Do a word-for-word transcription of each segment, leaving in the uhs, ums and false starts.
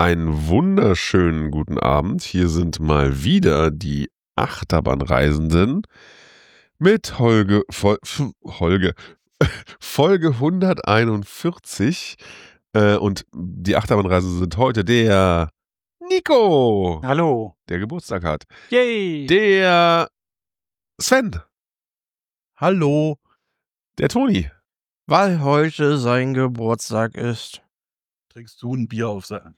Einen wunderschönen guten Abend. Hier sind mal wieder die Achterbahnreisenden mit Holge, Fol, Holge, Folge hunderteinundvierzig. Äh, und die Achterbahnreisenden sind heute der Nico. Hallo. Der Geburtstag hat. Yay. Der Sven. Hallo. Der Toni. Weil heute sein Geburtstag ist. Trinkst du ein Bier auf sein?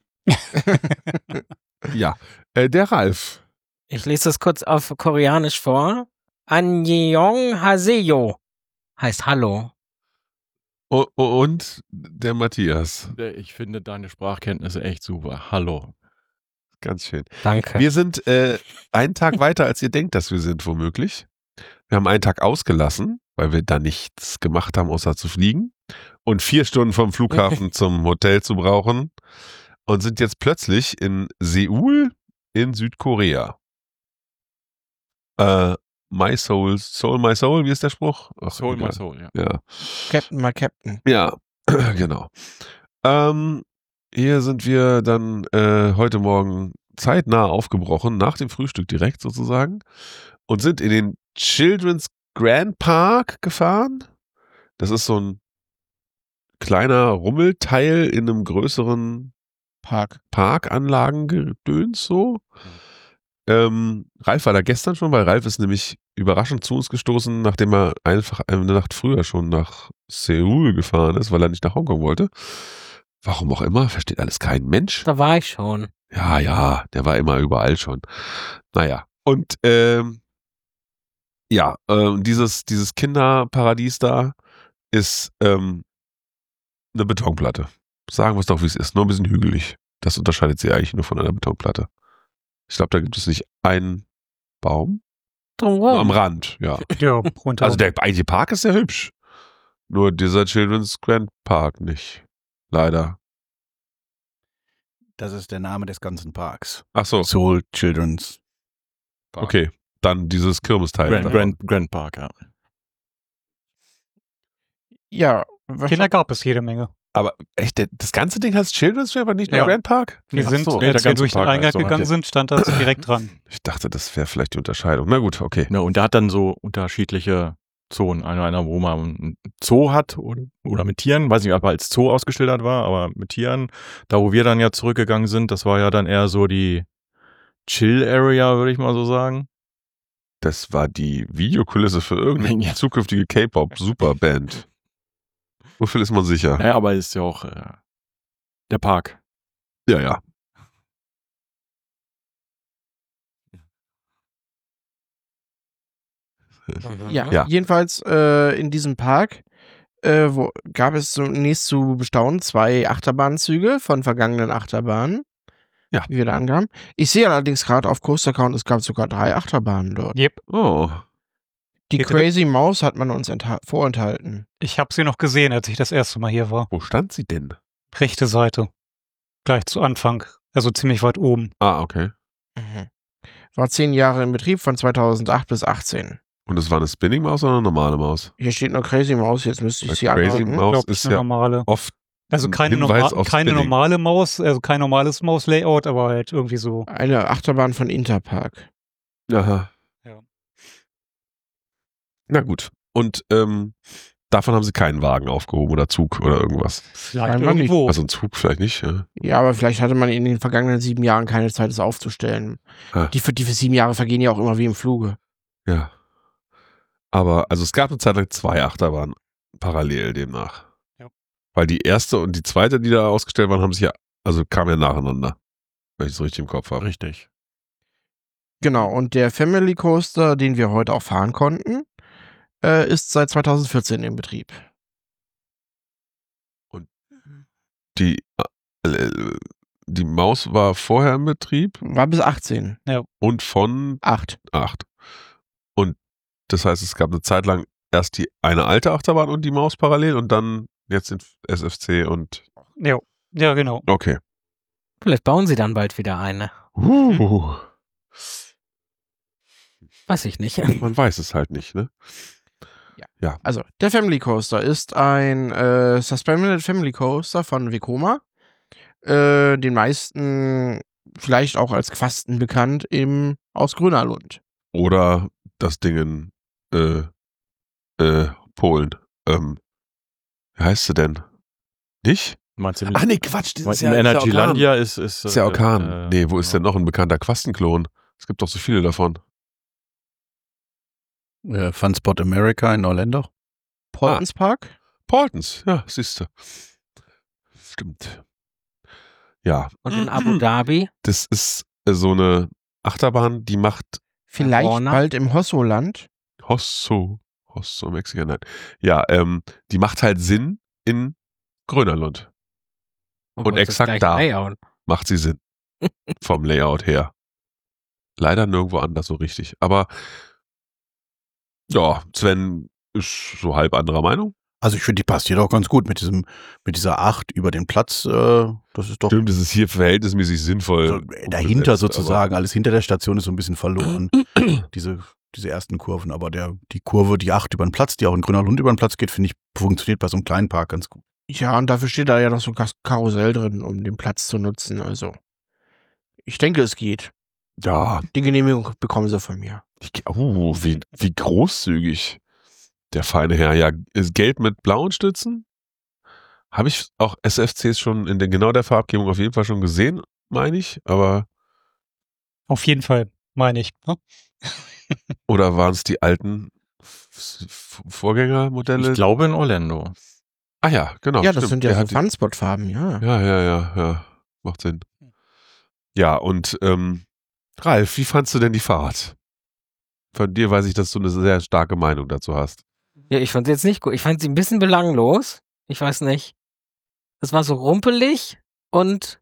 Ja, äh, der Ralf. Ich lese das kurz auf Koreanisch vor. Annyeong haseyo heißt Hallo. O- und der Matthias. Ich finde deine Sprachkenntnisse echt super. Hallo. Ganz schön. Danke. Wir sind äh, einen Tag weiter, als ihr denkt, dass wir sind, womöglich. Wir haben einen Tag ausgelassen, weil wir da nichts gemacht haben, außer zu fliegen. Und vier Stunden vom Flughafen zum Hotel zu brauchen. Und sind jetzt plötzlich in Seoul in Südkorea. Äh, my soul, soul, my soul, wie ist der Spruch? Ach, Soul, egal. my soul, ja. Ja. Captain, my Captain. Ja, genau. Ähm, hier sind wir dann äh, heute Morgen zeitnah aufgebrochen, nach dem Frühstück direkt sozusagen, und sind in den Children's Grand Park gefahren. Das ist so ein kleiner Rummelteil in einem größeren Park. Parkanlagengedöns so. Ähm, Ralf war da gestern schon, weil Ralf ist nämlich überraschend zu uns gestoßen, nachdem er einfach eine Nacht früher schon nach Seoul gefahren ist, weil er nicht nach Hongkong wollte. Warum auch immer, versteht alles kein Mensch. Da war ich schon. Ja, ja, der war immer überall schon. Naja, und ähm, ja, ähm, dieses, dieses Kinderparadies da ist ähm, eine Betonplatte. Sagen wir es doch, wie es ist. Nur ein bisschen hügelig. Das unterscheidet sie eigentlich nur von einer Betonplatte. Ich glaube, da gibt es nicht einen Baum. Drumherum. Am Rand, ja. Ja, runter. Also der eigentliche Park ist sehr hübsch. Nur dieser Children's Grand Park nicht. Leider. Das ist der Name des ganzen Parks. Ach so, Seoul Children's Park. okay. Dann dieses Kirmesteil. Grand, da. Grand, Grand Park, ja. Ja, Kinder gab es jede Menge. Aber echt, der, das ganze Ding heißt Children's Grand Park, nicht nur Ja. Grand Park? Wir Ach sind, so. ja, der als wir ganze durch den Park Eingang heißt so, gegangen okay. sind, stand das direkt dran. Ich dachte, das wäre vielleicht die Unterscheidung. Na gut, okay. Ne, und der hat dann so unterschiedliche Zonen. Einer, einer wo man einen Zoo hat oder, oder mit Tieren. Weiß nicht, ob er als Zoo ausgeschildert war, aber mit Tieren. Da, wo wir dann ja zurückgegangen sind, das war ja dann eher so die Chill-Area, würde ich mal so sagen. Das war die Videokulisse für irgendeine Ja. zukünftige K-Pop-Superband. So viel ist man sicher. Naja, aber ist ja auch äh, der Park. Ja, ja. Mhm. Ja, Ja. jedenfalls äh, in diesem Park äh, wo, gab es zunächst zu bestaunen zwei Achterbahnzüge von vergangenen Achterbahnen. Ja. Wie wir da angaben. Ich sehe allerdings gerade auf Coaster Count, es gab sogar drei Achterbahnen dort. Yep. Oh. Die Bitte? Crazy Mouse hat man uns entha- vorenthalten. Ich habe sie noch gesehen, als ich das erste Mal hier war. Wo stand sie denn? Rechte Seite. Gleich zu Anfang. Also ziemlich weit oben. Ah, okay. Mhm. War zehn Jahre in Betrieb von zweitausendacht bis achtzehn. Und das war eine Spinning Maus oder eine normale Maus? Hier steht nur Crazy Maus, jetzt müsste ich Weil sie Crazy anklicken. Maus Glaub, ist eine ja normale. oft Also ein keine, Hinweis norma auf keine Spinning. normale Maus, also kein normales Maus-Layout, aber halt irgendwie so. Eine Achterbahn von Interpark. Aha. Ja. Na gut. Und ähm, davon haben sie keinen Wagen aufgehoben oder Zug oder irgendwas. Vielleicht Scheinbar nicht. irgendwo. Also ein Zug vielleicht nicht. Ja. Ja, aber vielleicht hatte man in den vergangenen sieben Jahren keine Zeit, es aufzustellen. Ah. Die, für- die für sieben Jahre vergehen ja auch immer wie im Fluge. ja. Aber also es gab eine Zeit lang zwei Achterbahnen parallel demnach. Ja. Weil die erste und die zweite, die da ausgestellt waren, haben sich ja, also kamen ja nacheinander. Wenn ich es richtig im Kopf habe. Richtig. Genau, und der Family Coaster, den wir heute auch fahren konnten, äh, ist seit zweitausendvierzehn in Betrieb. Die, äh, die Maus war vorher im Betrieb War bis achtzehn. und von Acht. acht. Und das heißt, es gab eine Zeit lang erst die eine alte Achterbahn und die Maus parallel und dann jetzt den S F C und Ja, ja, genau. okay. Vielleicht bauen sie dann bald wieder eine. Uh, Weiß ich nicht. man weiß es halt nicht, ne? Also, der Family Coaster ist ein äh, Suspended Family Coaster von Vekoma. äh, den meisten vielleicht auch als Quasten bekannt, eben aus Grönerlund. Oder das Ding in äh, äh, Polen. Ähm, wie heißt sie denn? Nicht? Meinst du, Ach nee, Quatsch, das ist in ja, ist ja Energylandia ist, ist, ist ja Orkan. äh, nee, wo ist ja. denn noch ein bekannter Quastenklon? Es gibt doch so viele davon. Äh, Funspot America in Orlando. Portons Park? Portons, ja, siehst du. Stimmt. Ja. Und in Abu Dhabi? Das ist äh, so eine Achterbahn, die macht Vielleicht Warner? bald im Hossoland. Hosso, Hosso, Mexiko, nein. Ja, ähm, die macht halt Sinn in Grönerlund. Oh, Und das ist exakt gleich da. Layout. Macht sie Sinn. Vom Layout her. Leider nirgendwo anders so richtig. Aber ja, Sven ist so halb anderer Meinung. Also ich finde, die passt hier doch ganz gut mit diesem, mit dieser Acht über den Platz. Äh, das ist doch Stimmt, das ist hier verhältnismäßig sinnvoll. so, äh, dahinter umgesetzt, sozusagen. Alles hinter der Station ist so ein bisschen verloren. diese, diese ersten Kurven. Aber der, die Kurve, die Acht über den Platz, die auch in Grönerlund über den Platz geht, finde ich, funktioniert bei so einem kleinen Park ganz gut. Ja, und dafür steht da ja noch so ein Kas- Karussell drin, um den Platz zu nutzen. Also, ich denke, es geht. Aber, ja, Die Genehmigung bekommen sie von mir. ich, oh, wie, wie großzügig der feine Herr. Ja, ist gelb mit blauen Stützen. Habe ich auch S F Cs schon in der, genau der Farbgebung auf jeden Fall schon gesehen, meine ich. Aber, Auf jeden Fall, meine ich. Ne? oder waren es die alten F- F- Vorgängermodelle? Ich glaube in Orlando. Ah ja, genau. ja, das stimmt. sind ja Der so hat die- Funspot-Farben, ja. Ja, ja, ja, ja. Macht Sinn. Ja, und ähm, Ralf, wie fandst du denn die Fahrt? Von dir weiß ich, dass du eine sehr starke Meinung dazu hast. Ja, ich fand sie jetzt nicht gut. Ich fand sie ein bisschen belanglos. Ich weiß nicht. Es war so rumpelig und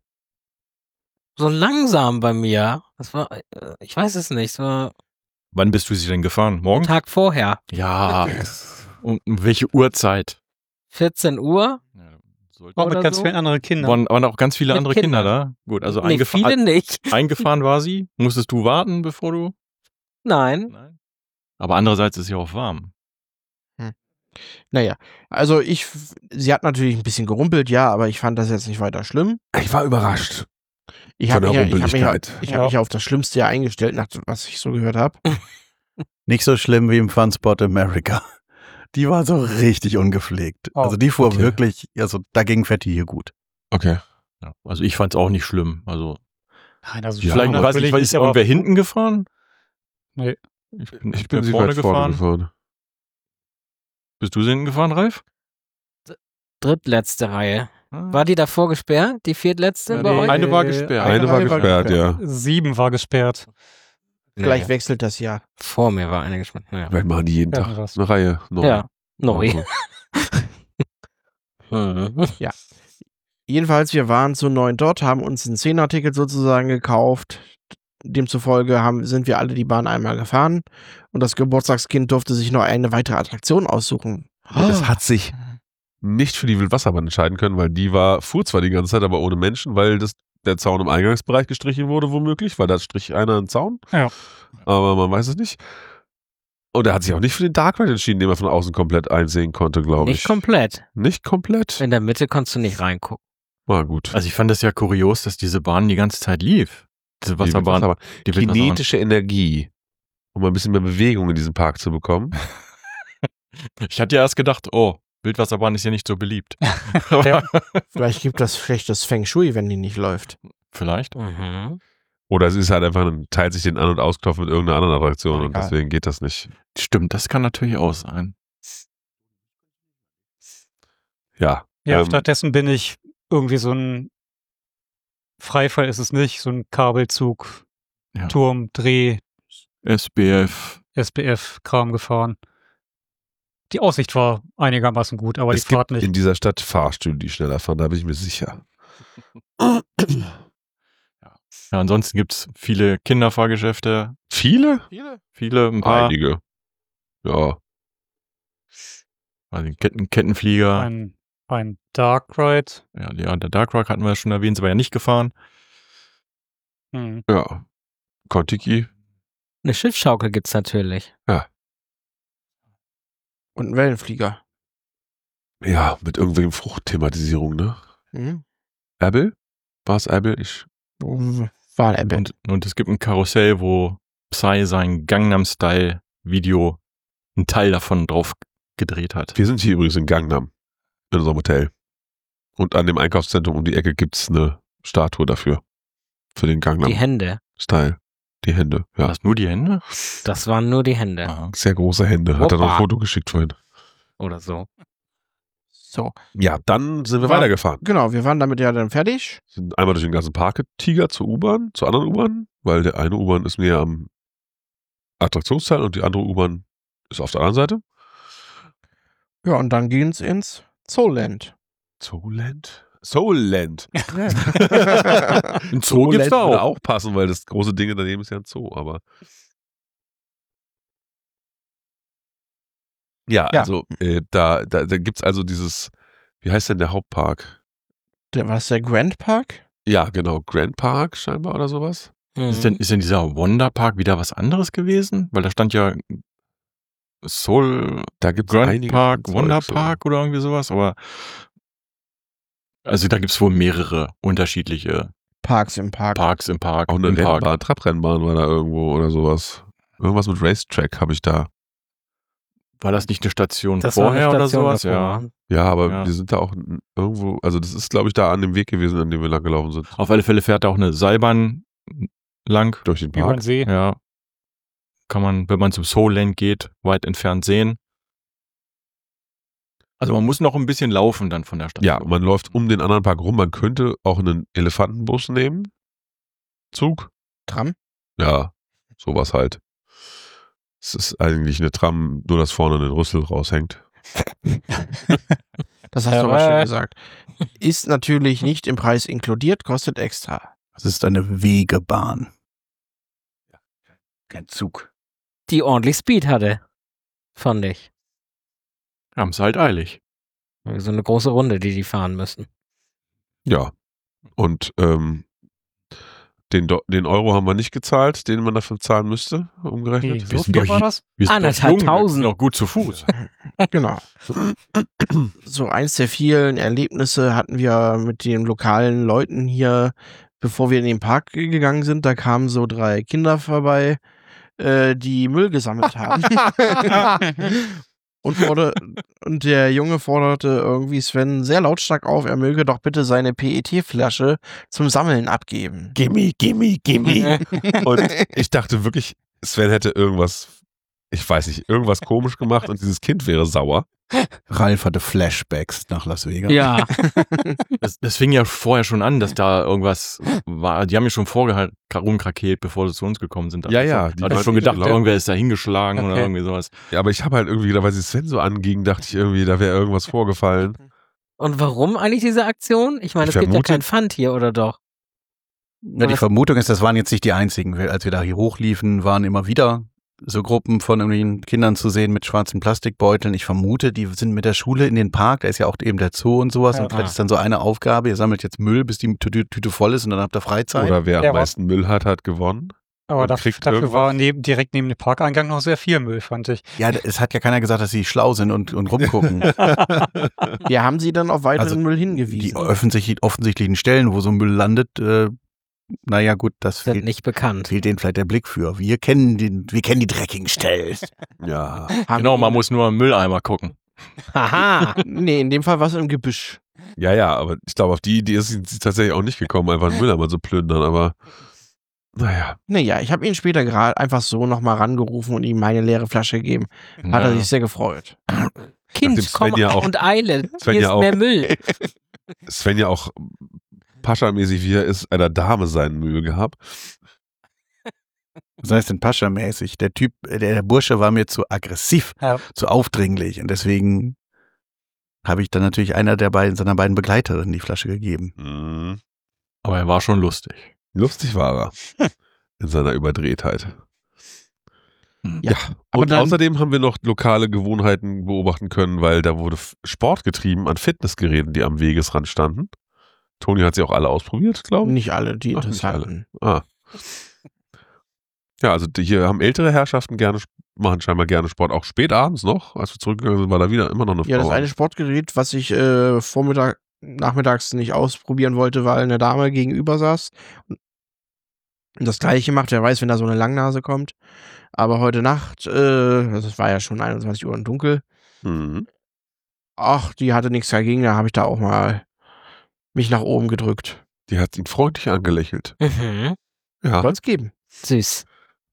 so langsam bei mir. Das war, äh, ich weiß es nicht. Es war Wann bist du sie denn gefahren? ein Morgen? Tag vorher. Ja. Um, um welche Uhrzeit? vierzehn Uhr. Auch mit Oder ganz so? vielen anderen Kindern. Waren, waren auch ganz viele Mit andere Kinder Kindern. da? Gut, also nee, eingefa viele nicht. eingefahren war sie. Musstest du warten, bevor du... Nein. Nein. Aber andererseits ist ja auch warm. Naja, also ich, sie hat natürlich ein bisschen gerumpelt, ja, aber ich fand das jetzt nicht weiter schlimm. Ich war überrascht. Ich Von habe der mich, ja- ich hab mich, ja- Rumpeligkeit. ich Ja. hab mich auf das Schlimmste ja eingestellt, nach was ich so gehört habe. Nicht so schlimm wie im Funspot America. Die war so richtig ungepflegt. Oh, also die fuhr okay. wirklich, also dagegen fährt die hier gut. Okay. Ja. Also ich fand es auch nicht schlimm. Also Nein, also Ja, vielleicht, aber weiß ich, weiß, ist irgendwer hinten gefahren? Nee. Ich bin, Ich bin sie weit vorne gefahren. Bist du sie hinten gefahren, Ralf? Drittletzte Reihe. War die davor gesperrt? Die viertletzte Ja, bei die- euch? Eine war gesperrt. Eine war Reihe war gesperrt, ja. Sieben war gesperrt. Vielleicht Nee. wechselt das ja. Vor mir war eine gesperrt. Naja. Vielleicht machen die jeden Ja, Tag was. eine Reihe. Neu. Ja, neu. Also, Mhm. Jedenfalls, wir waren zu neun dort, haben uns ein Zehner-Ticket sozusagen gekauft. Demzufolge haben, sind wir alle die Bahn einmal gefahren und das Geburtstagskind durfte sich noch eine weitere Attraktion aussuchen. Das hat sich nicht für die Wildwasserbahn entscheiden können, weil die war, fuhr zwar die ganze Zeit, aber ohne Menschen, weil das, der Zaun im Eingangsbereich gestrichen wurde, womöglich, weil da strich einer einen Zaun. Ja. Aber man weiß es nicht. Und er hat sich auch nicht für den Dark Ride entschieden, den man von außen komplett einsehen konnte, glaube ich. Nicht komplett. Nicht komplett? In der Mitte konntest du nicht reingucken. War gut. Also ich fand das ja kurios, dass diese Bahn die ganze Zeit lief. Diese Wasserbahn. Aber Die Wildwasserbahn. kinetische Energie, um ein bisschen mehr Bewegung in diesem Park zu bekommen. Ich hatte ja erst gedacht, oh, Wildwasserbahn ist ja nicht so beliebt. Ja. Vielleicht gibt das schlechtes Feng Shui, wenn die nicht läuft. Vielleicht. Mhm. Oder es ist halt einfach, ein- teilt sich den An- und Ausknopf mit irgendeiner anderen Attraktion und Egal. deswegen geht das nicht. Stimmt, das kann natürlich auch sein. Ja. Ja, ähm, stattdessen bin ich irgendwie so ein Freifall ist es nicht, so ein Kabelzug, Ja. Turm, Dreh, S B F. S B F-Kram gefahren. Die Aussicht war einigermaßen gut, aber es die Fahrt gibt nicht. in dieser Stadt Fahrstühle, die schneller fahren, da bin ich mir sicher. Ja, ansonsten gibt's viele Kinderfahrgeschäfte. Viele? Viele, ein paar. Einige. Ja. Also Ketten, Kettenflieger. Ein, ein Dark Ride. Ja, der, der Dark Rock hatten wir ja schon erwähnt, ist aber ja nicht gefahren. Hm. Ja. Kontiki. Eine Schiffsschaukel gibt's natürlich. Und ein Wellenflieger. Ja, mit irgendwelchen Fruchtthematisierung, ne? Mhm. Bärbel? War es Apple? Ich, War ein Apple. Und, und es gibt ein Karussell, wo Psy sein Gangnam-Style-Video, einen Teil davon drauf gedreht hat. wir sind hier übrigens in Gangnam, in unserem Hotel. Und an dem Einkaufszentrum um die Ecke gibt's eine Statue dafür. Für den Die Gangnam-Style. Hände. Die Hände, War ja. das nur die Hände? Das waren nur die Hände. Aha. Sehr große Hände. Hat er noch ein Hoppa. Foto geschickt vorhin. Oder so. So, Ja, dann sind wir War- weitergefahren. genau, wir waren damit ja dann fertig. Sind einmal durch den ganzen Park getigert zur U-Bahn, zur anderen U-Bahn, weil der eine U-Bahn ist näher am Attraktionsteil und die andere U-Bahn ist auf der anderen Seite. Ja, und dann ging's ins Zooland. Zooland? Soulland. Ein Zoo gibt's da würde auch. auch passen, weil das große Ding daneben ist ja ein Zoo, aber. Ja, Ja. also äh, da, da, da gibt es also dieses, wie heißt denn der Hauptpark? Der, was, der Grand Park? Ja, genau, Grand Park scheinbar oder sowas. Ist denn, ist denn dieser Wonderpark wieder was anderes gewesen? Weil da stand ja Soul Da gibt es Grand einige Park, Zeugs, Wonderpark oder irgendwie sowas, aber also da gibt's wohl mehrere unterschiedliche Parks im Park. Parks im Park. Auch eine im Park. Rennbahn, Trabrennbahn war da irgendwo oder sowas. Irgendwas mit Racetrack habe ich da. War das nicht eine Station Das war vorher eine oder Station sowas? davor. Ja. Ja, aber Ja. wir sind da auch n- irgendwo, also das ist, glaube ich, da an dem Weg gewesen, an dem wir lang gelaufen sind. Auf alle Fälle fährt da auch eine Seilbahn lang. Durch den Über den Park. See. Ja. Kann man, wenn man zum Soulland geht, weit entfernt sehen. Also man muss noch ein bisschen laufen dann von der Station. Ja, man läuft um den anderen Park rum. Man könnte auch einen Elefantenbus nehmen. Zug. Tram. Ja, sowas halt. Es ist eigentlich eine Tram, nur dass vorne ein Rüssel raushängt. Das hast du Aber- aber schön gesagt. Ist natürlich nicht im Preis inkludiert, kostet extra. Das ist eine Wegebahn. Kein Zug. Die ordentlich Speed hatte. Fand ich. Haben sie halt eilig. So eine große Runde, die die fahren müssen. Ja. Und ähm, den, Do- den Euro haben wir nicht gezahlt, den man dafür zahlen müsste, umgerechnet. Wie Wir so sind viel doch war hier- das? Wir sind doch Anderthalb jung, wir tausend. sind noch gut zu Fuß. Genau. So eins der vielen Erlebnisse hatten wir mit den lokalen Leuten hier, bevor wir in den Park gegangen sind. Da kamen so drei Kinder vorbei, äh, die Müll gesammelt haben. Und, fordere, und der Junge forderte irgendwie Sven sehr lautstark auf, er möge doch bitte seine P E T-Flasche zum Sammeln abgeben. Gimme, gimme, gimme. Und ich dachte wirklich, Sven hätte irgendwas, ich weiß nicht, irgendwas komisch gemacht und dieses Kind wäre sauer. Ralf hatte Flashbacks nach Las Vegas. Ja. Das, das fing ja vorher schon an, dass da irgendwas war. Die haben ja schon vorher rumkrakeelt, bevor sie zu uns gekommen sind. Ja, ja, die Da hatte ich waren schon gedacht, laut. irgendwer ist da hingeschlagen oder Okay. irgendwie sowas. Ja, aber ich habe halt irgendwie gedacht, weil sie Sven so anging, dachte ich irgendwie, da wäre irgendwas vorgefallen. Und warum eigentlich diese Aktion? Ich meine, Ich es gibt ja vermute- kein Pfand hier, oder doch? Ja, die Vermutung ist, das waren jetzt nicht die einzigen. Wir- Als wir da hier hochliefen, waren immer wieder so Gruppen von irgendwelchen Kindern zu sehen mit schwarzen Plastikbeuteln. Ich vermute, die sind mit der Schule in den Park. Da ist ja auch eben der Zoo und sowas. Ja. Und vielleicht ist dann so eine Aufgabe, ihr sammelt jetzt Müll, bis die Tü- Tüte voll ist und dann habt ihr Freizeit. Oder wer Ja, am was- meisten Müll hat, hat gewonnen. Aber Und daf kriegt dafür irgendwas. war neben, direkt neben dem Parkeingang noch sehr viel Müll, fand ich. Ja, es hat ja keiner gesagt, dass sie schlau sind und, und rumgucken. Wir haben sie dann auf weiteren Also, Müll Die hingewiesen. offensichtlich, offensichtlichen Stellen, wo so Müll landet, äh, naja gut, das Sind fehlt, nicht bekannt. fehlt denen vielleicht der Blick für. Wir kennen den, wir kennen die dreckigen Stellen. Ja. Haben Genau, man ihn- muss nur im Mülleimer gucken. Haha. Nee, in dem Fall war es im Gebüsch. Ja, ja, aber ich glaube, auf die Idee ist sie tatsächlich auch nicht gekommen, einfach einen Müll einmal so plündern, aber naja. Naja, ich habe ihn später gerade einfach so nochmal rangerufen und ihm meine leere Flasche gegeben. Hat er Ja. sich sehr gefreut. Kind, Nachdem komm Sven ja auch- und eile. Sven Hier ja ist auch- mehr Müll. Sven ja auch Pascha-mäßig, wie er ist, einer Dame seinen Müll gehabt. Was heißt denn Pascha-mäßig? Der Typ, äh, der, der Bursche war mir zu aggressiv, Ja. zu aufdringlich und deswegen habe ich dann natürlich einer der beiden, seiner beiden Begleiterinnen die Flasche gegeben. Mhm. Aber er war schon lustig. Lustig war er. In seiner Überdrehtheit. Ja, aber Und dann- außerdem haben wir noch lokale Gewohnheiten beobachten können, weil da wurde F- Sport getrieben an Fitnessgeräten, die am Wegesrand standen. Toni hat sie auch alle ausprobiert, glaube ich. Nicht alle, die Ach, nicht Interessanten. Ah. Ja, also die hier haben ältere Herrschaften gerne, machen scheinbar gerne Sport, auch spät abends noch. Als wir zurückgegangen sind, war da wieder immer noch eine Frau. Ja, das eine Sportgerät, was ich äh, Vormittag, nachmittags nicht ausprobieren wollte, weil eine Dame gegenüber saß. Und das gleiche macht, wer weiß, wenn da so eine Langnase kommt. Aber heute Nacht, äh, das war ja schon einundzwanzig Uhr und dunkel, Mhm. ach, die hatte nichts dagegen, da habe ich da auch mal mich nach oben gedrückt. Die hat ihn freundlich angelächelt. Mhm. Ja. Soll's geben. Süß.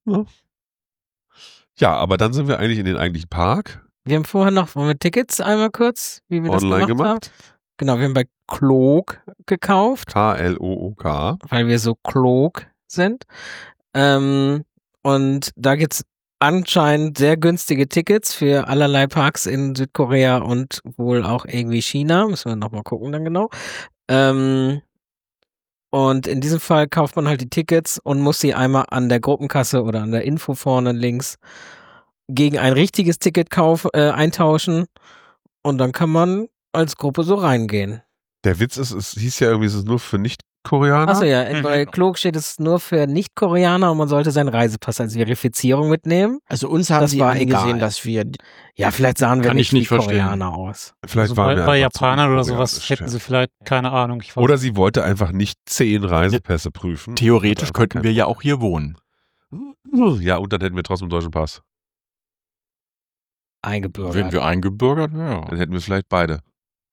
Ja, aber dann sind wir eigentlich in den eigentlichen Park. Wir haben vorher noch, wollen wir Tickets einmal kurz, wie wir Online das gemacht, gemacht. haben? Genau, wir haben bei Klok gekauft, K L O O K. weil wir so klug sind. Ähm, und da gibt's anscheinend sehr günstige Tickets für allerlei Parks in Südkorea und wohl auch irgendwie China. Müssen wir nochmal gucken dann genau. Ähm, und in diesem Fall kauft man halt die Tickets und muss sie einmal an der Gruppenkasse oder an der Info vorne links gegen ein richtiges Ticket kauf, äh, eintauschen und dann kann man als Gruppe so reingehen. Der Witz ist, es hieß ja irgendwie, es ist nur für Nicht-Koreaner. Achso, ja, in- Mhm. bei Klok steht es nur für Nicht-Koreaner und man sollte seinen Reisepass als Verifizierung mitnehmen. Also uns haben Das sie war angesehen, egal. dass wir Ja, vielleicht sahen wir Kann nicht ich nicht wie verstehen. Koreaner aus. Vielleicht Also waren bei, wir bei einfach zu Japanern oder sowas unkoreanisch, hätten ja. sie vielleicht, keine Ahnung. Ich weiß Oder sie wollte einfach nicht zehn Reisepässe prüfen. Theoretisch Hat könnten einfach wir ja auch hier wohnen. keinen- Ja, und dann hätten wir trotzdem einen deutschen Pass. Eingebürgert. Wenn wir eingebürgert, ja. Dann hätten wir vielleicht beide.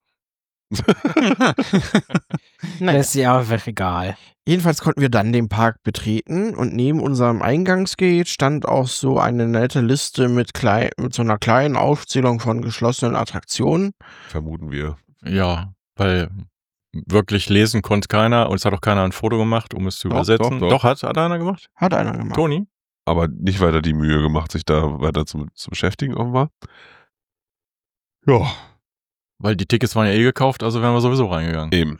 Naja. Das ist ja auch egal. Jedenfalls konnten wir dann den Park betreten und neben unserem Eingangsgate stand auch so eine nette Liste mit, klei mit so einer kleinen Aufzählung von geschlossenen Attraktionen. Vermuten wir. Ja, weil wirklich lesen konnte keiner und es hat auch keiner ein Foto gemacht, um es zu Doch, übersetzen. doch, doch. hat, hat einer gemacht? Hat einer gemacht. Toni? Aber nicht weiter die Mühe gemacht, sich da weiter zu, zu beschäftigen offenbar. Ja, Weil die Tickets waren ja eh gekauft, also wären wir sowieso reingegangen. eben.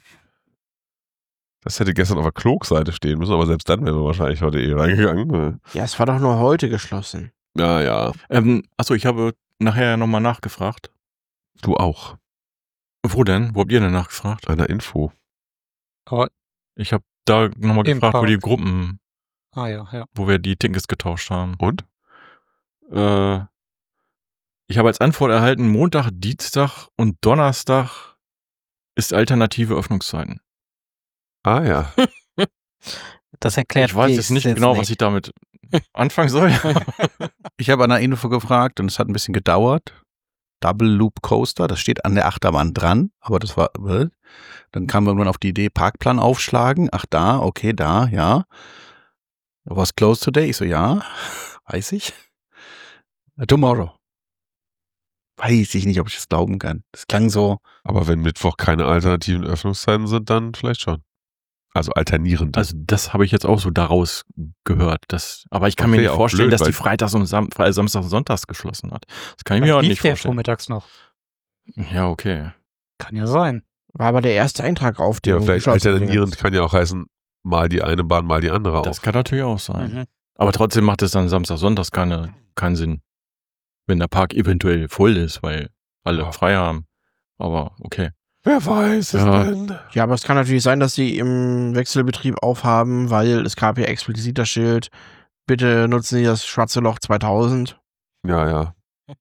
Das hätte gestern auf der Klog-Seite stehen müssen, aber selbst dann wären wir wahrscheinlich heute eh reingegangen. Ja, es war doch nur heute geschlossen. Ja, ja. Ähm, achso, ich habe nachher nochmal nachgefragt. Du auch. Wo denn? Wo habt ihr denn nachgefragt? Einer Info. Aber, Ich habe da nochmal Im gefragt, wo Park. die Gruppen, ah ja, ja. wo wir die Tickets getauscht haben. Und? Äh, ich habe als Antwort erhalten, Montag, Dienstag und Donnerstag ist alternative Öffnungszeiten. Ah ja. Das erklärt Ich weiß wie jetzt nicht es genau, nicht. was ich damit anfangen soll. Ich habe an der Info gefragt und es hat ein bisschen gedauert. Double Loop Coaster, das steht an der Achterbahn dran, aber das war, äh, dann kam irgendwann auf die Idee, Parkplan aufschlagen. Ach da, okay, da, ja. Was closed today? Ich so, ja, weiß ich. Tomorrow. Weiß ich nicht, ob ich das glauben kann. Das klang so, Aber wenn Mittwoch keine alternativen Öffnungszeiten sind, dann vielleicht schon. Also alternierend. Also das habe ich jetzt auch so daraus gehört. Das, aber ich kann Das mir wär nicht auch vorstellen, blöd, dass die weil- Freitags und Sam Fre- Samstag und Sonntags geschlossen hat. Das kann ich mir Vielleicht auch lief nicht der vorstellen. vormittags noch. Ja, okay. Kann ja sein. War aber der erste Eintrag auf dem ja, vielleicht geschlossenen alternierend Dingens. kann ja auch heißen, mal die eine Bahn, mal die andere Das auf. kann natürlich auch sein. Mhm. Aber trotzdem macht es dann Samstag, Sonntags keine, keinen Sinn. Wenn der Park eventuell voll ist, weil alle Ja. frei haben. Aber okay. Wer weiß es Ja. denn? Ja, aber es kann natürlich sein, dass sie im Wechselbetrieb aufhaben, weil es gab ja explizit das Schild, bitte nutzen Sie das schwarze Loch zweitausend. Ja, ja.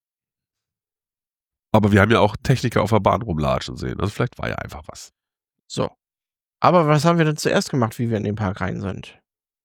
Aber wir haben ja auch Techniker auf der Bahn rumlatschen sehen. Also vielleicht war ja einfach was. So. Aber was haben wir denn zuerst gemacht, wie wir in den Park rein sind?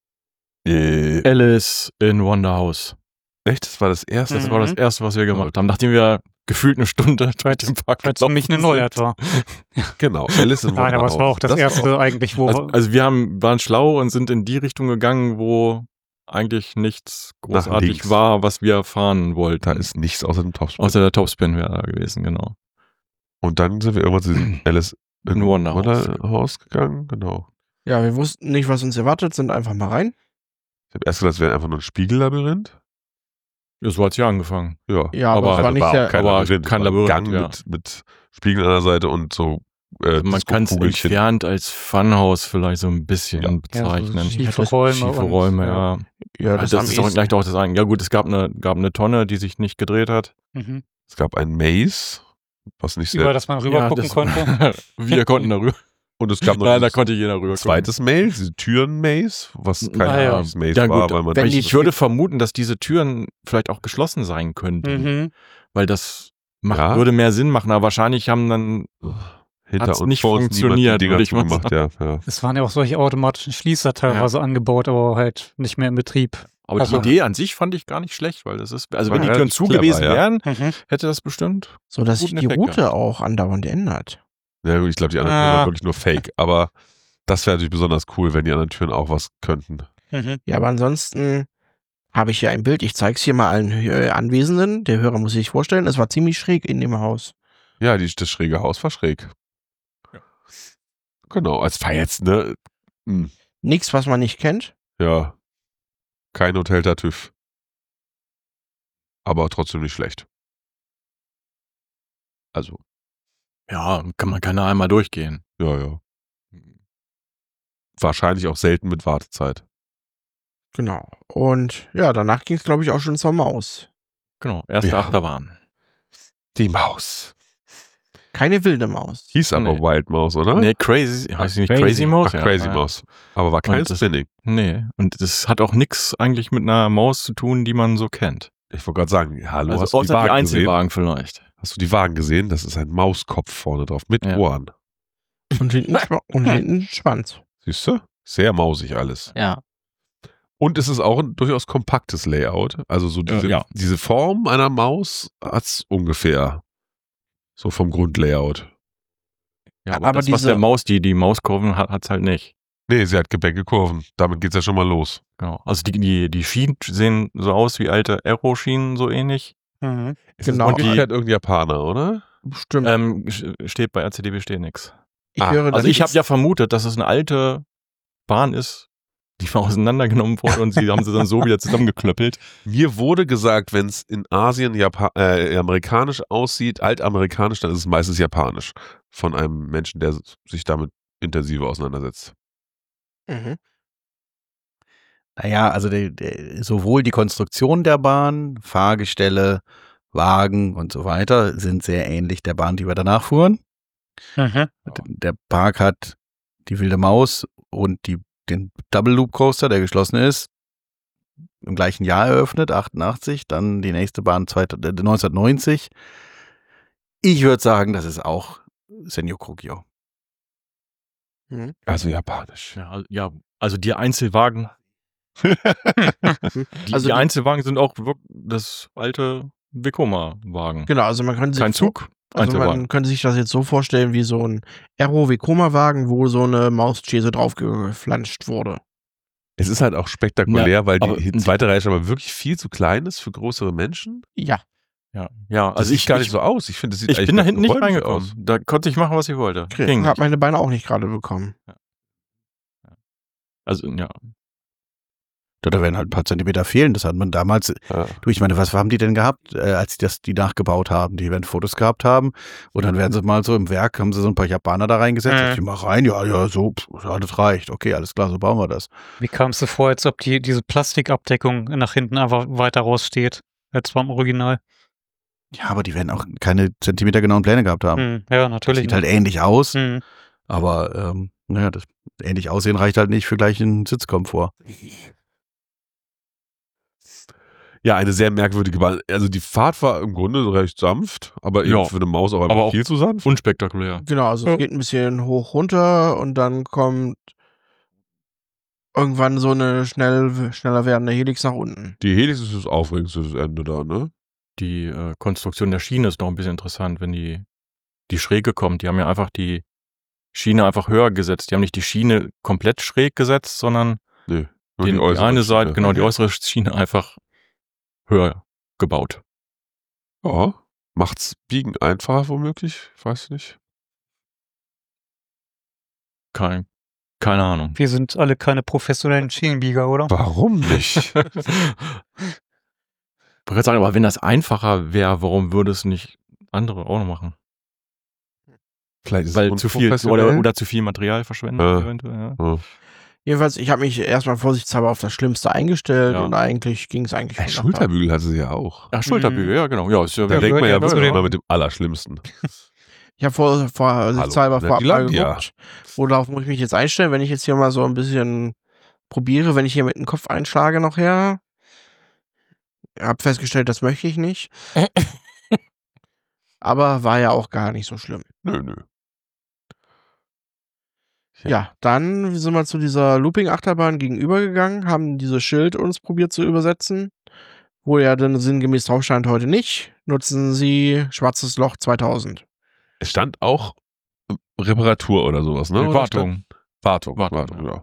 Äh, Alice in Wonderhouse. echt? Das war das erste. Das Mhm. war das Erste, was wir gemacht haben. Nachdem wir gefühlt eine Stunde durch den Park Weil es für mich eine gelaufen Neuheit sind. war. Genau. Alice in Nein, aber es war auch das, war erste eigentlich, wo Also, wir, also wir haben, waren schlau und sind in die Richtung gegangen, wo eigentlich nichts Nach großartig links. war, was wir fahren wollten. Da ist nichts außer dem Topspin. Außer der Topspin wäre da gewesen, genau. Und dann sind wir irgendwann zu diesem Alice in In Wonderhouse. Wonderhouse gegangen. Genau. Ja, wir wussten nicht, was uns erwartet, sind einfach mal rein. Ich habe erst gedacht, es wäre einfach nur ein Spiegellabyrinth. Ja, so hat's ja angefangen. Ja. Ja, aber, Aber es war also nicht war der, auch kein aber Labyrinth. kein es war ein Labyrinth, Gang ja. mit, mit Spiegeln an der Seite und so äh, Also man kann es Disco-Kugelchen. entfernt als Funhouse vielleicht so ein bisschen Ja. bezeichnen. Ja, so schiefe das- Räume. Schiefe und, Räume, ja. ja, Also das, das am ist auch ehesten- gleich auch das sagen. Ja gut, es gab eine, gab eine Tonne, die sich nicht gedreht hat. Mhm. Es gab ein Maze, was nicht Über sehr... das man rüber Ja, gucken das- konnte. Wir konnten darüber. Und es gab noch Nein, da dieses konnte jeder rüber gucken. zweites Maze, diese Türen-Maze, was kein Ah, ja. echtes Maze Ja, war, gut, weil man... wenn Ich, die- ich würde vermuten, dass diese Türen vielleicht auch geschlossen sein könnten, Mhm. weil das macht, Ja. würde mehr Sinn machen. Aber wahrscheinlich haben dann Hinter Hat's uns nicht vor uns niemand die funktioniert, Dinger würde ich mal zugemacht, ja, ja. Es waren ja auch solche automatischen Schließer teilweise angebaut, aber halt nicht mehr in Betrieb. Aber Also- die Idee an sich fand ich gar nicht schlecht, weil das ist, also War wenn die relativ Türen zu clever, gewesen ja. wären, Mhm. hätte das bestimmt. So, dass sich Guten die Effekt Route gehabt. auch andauernd ändert. Ja gut, ich glaube, die anderen Ah. Türen waren wirklich nur Fake, aber das wäre natürlich besonders cool, wenn die anderen Türen auch was könnten. Mhm. Ja, aber ansonsten habe ich hier ein Bild. Ich zeige es hier mal allen äh, Anwesenden. Der Hörer muss sich vorstellen, es war ziemlich schräg in dem Haus. Ja, die, das schräge Haus war schräg. Ja. Genau, als war jetzt, ne? Hm, Nichts, was man nicht kennt. ja. Kein Hotel Tartüff. Aber trotzdem nicht schlecht. Also, Ja, kann man kann da einmal durchgehen. ja, ja. Wahrscheinlich auch selten mit Wartezeit. Genau. Und ja, danach ging es, glaube ich, auch schon zur Maus. Genau, erste Ja. Achterbahn. Die Maus. Keine wilde Maus. Hieß aber Nee. Wild Maus, oder? Nee, Crazy, heißt sie nicht Crazy. Crazy Mouse? Ach, Crazy ja. Maus. Aber war kein Und das- Spinning. Nee, und das hat auch nichts eigentlich mit einer Maus zu tun, die man so kennt. Ich wollte gerade sagen, hallo, Also hast du die außer die Wagen gesehen? Einzelwagen vielleicht. Hast du die Wagen gesehen? Das ist ein Mauskopf vorne drauf mit Ja. Ohren. Und hinten, Schwa- und hinten Schwanz. Siehst du? Sehr mausig alles. Ja. Und es ist auch ein durchaus kompaktes Layout. Also so diese, Äh, ja. diese Form einer Maus hat's ungefähr. So vom Grundlayout. Ja, Aber aber das, was diese- der Maus, die, die Mauskurven hat, hat's halt nicht. Nee, sie hat Gebäckekurven. Damit geht's ja schon mal los. Genau. Also die, die, die Schienen sehen so aus wie alte Aero-Schienen, so ähnlich. Mhm. Es Genau. ist in Wirklichkeit irgendein Japaner, oder? Stimmt. Ähm, sch- steht bei R C D B steht nichts. ich ah, höre, Also das ich habe ist- ja vermutet, dass es eine alte Bahn ist, die mal auseinandergenommen wurde und sie haben sie dann so wieder zusammengeklöppelt. Mir wurde gesagt, wenn es in Asien Japa äh, amerikanisch aussieht, altamerikanisch, dann ist es meistens japanisch. Von einem Menschen, der sich damit intensiver auseinandersetzt. Mhm. Naja, also die, die, sowohl die Konstruktion der Bahn, Fahrgestelle, Wagen und so weiter sind sehr ähnlich der Bahn, die wir danach fuhren. Mhm. Der Park hat die Wilde Maus und die, den Double Loop Coaster, der geschlossen ist, im gleichen Jahr eröffnet, achtundachtzig, dann die nächste Bahn neunzehnhundertneunzig. Ich würde sagen, das ist auch Senyo Kogyo. Mhm. Also japanisch. Ja, al- ja, also die Einzelwagen. Die, Also die die- Einzelwagen sind auch wirk- das alte Vekoma-Wagen. Genau, also man könnte sich Kein vor- Zug, Also Einzelwagen. man könnte sich das jetzt so vorstellen wie so ein Aero Vekoma-Wagen, wo so eine Mauschäse draufgeflanscht wurde. Es ist halt auch spektakulär, Ja, weil aber- die zweite Reihe schon mal wirklich viel zu klein ist für größere Menschen. Ja. Ja, ja, Das also sieht ich, gar ich, nicht so aus. Ich finde, es sieht ich eigentlich bin da ganz hinten nicht räumlich reingekommen. aus. Da konnte ich machen, was ich wollte. Ich Ging habe nicht. meine Beine auch nicht gerade bekommen. Also, ja. Da werden halt ein paar Zentimeter fehlen. Das hat man damals, Ja. du, ich meine, was haben die denn gehabt, äh, als die das die nachgebaut haben? Die werden Fotos gehabt haben und dann werden sie mal so im Werk, haben sie so ein paar Japaner da reingesetzt. Mhm. Ich mach rein, ja, ja, so, pff, ja, das reicht. Okay, alles klar, so bauen wir das. Wie kam es so vor, als ob die, diese Plastikabdeckung nach hinten einfach weiter raussteht, als beim Original? Ja, aber die werden auch keine zentimetergenauen Pläne gehabt haben. Hm, ja, natürlich. Sieht halt ähnlich aus, Hm. aber ähm, naja, das ähnlich aussehen reicht halt nicht für gleich einen Sitzkomfort. Ja, eine sehr merkwürdige Bahn. Also die Fahrt war im Grunde recht sanft, aber eben Ja. für eine Maus auch einfach Aber auch- viel zu sanft. Unspektakulär. Genau, also Ja. es geht ein bisschen hoch runter und dann kommt irgendwann so eine schnell, schneller werdende Helix nach unten. Die Helix ist das aufregendste das Ende da, ne? Die äh, Konstruktion der Schiene ist noch ein bisschen interessant, wenn die, die Schräge kommt. Die haben ja einfach die Schiene einfach höher gesetzt. Die haben nicht die Schiene komplett schräg gesetzt, sondern Nee. Nur den, die, äußere eine Seite, Schiene. genau, die Mhm. äußere Schiene einfach höher gebaut. Ja. Macht's Biegen einfacher womöglich? Weiß nicht. Kein, keine Ahnung. Wir sind alle keine professionellen Schienenbieger, oder? Warum nicht? Ich wollte sagen, aber wenn das einfacher wäre, warum würde es nicht andere auch noch machen? Vielleicht ist Weil es zu viel unprofessionell. oder, oder zu viel Material verschwendet Ja. eventuell. Ja. Jedenfalls, ich habe mich erstmal vorsichtshalber auf das Schlimmste eingestellt Ja. und eigentlich ging es eigentlich Äh, schon Schulterbügel hatte sie ja auch. Ja, Schulterbügel, ja genau. Ja, ist ja, Da Ja, denkt man gehört ja ja wirklich zu den- immer mit dem Allerschlimmsten. Ich habe vor, vorsichtshalber Hallo, vorab die mal landen ja. geguckt, worauf muss ich mich jetzt einstellen, wenn ich jetzt hier mal so ein bisschen probiere, wenn ich hier mit dem Kopf einschlage nachher. Hab festgestellt, das möchte ich nicht. Aber war ja auch gar nicht so schlimm. Nö, nö. Ja, dann sind wir zu dieser Looping-Achterbahn gegenübergegangen, haben dieses Schild uns probiert zu übersetzen, wo ja dann sinngemäß drauf stand, heute nicht, nutzen Sie Schwarzes Loch zweitausend. Es stand auch Reparatur oder sowas, ne? Nee, Oder Wartung. stand- Wartung. Wartung, Wartung,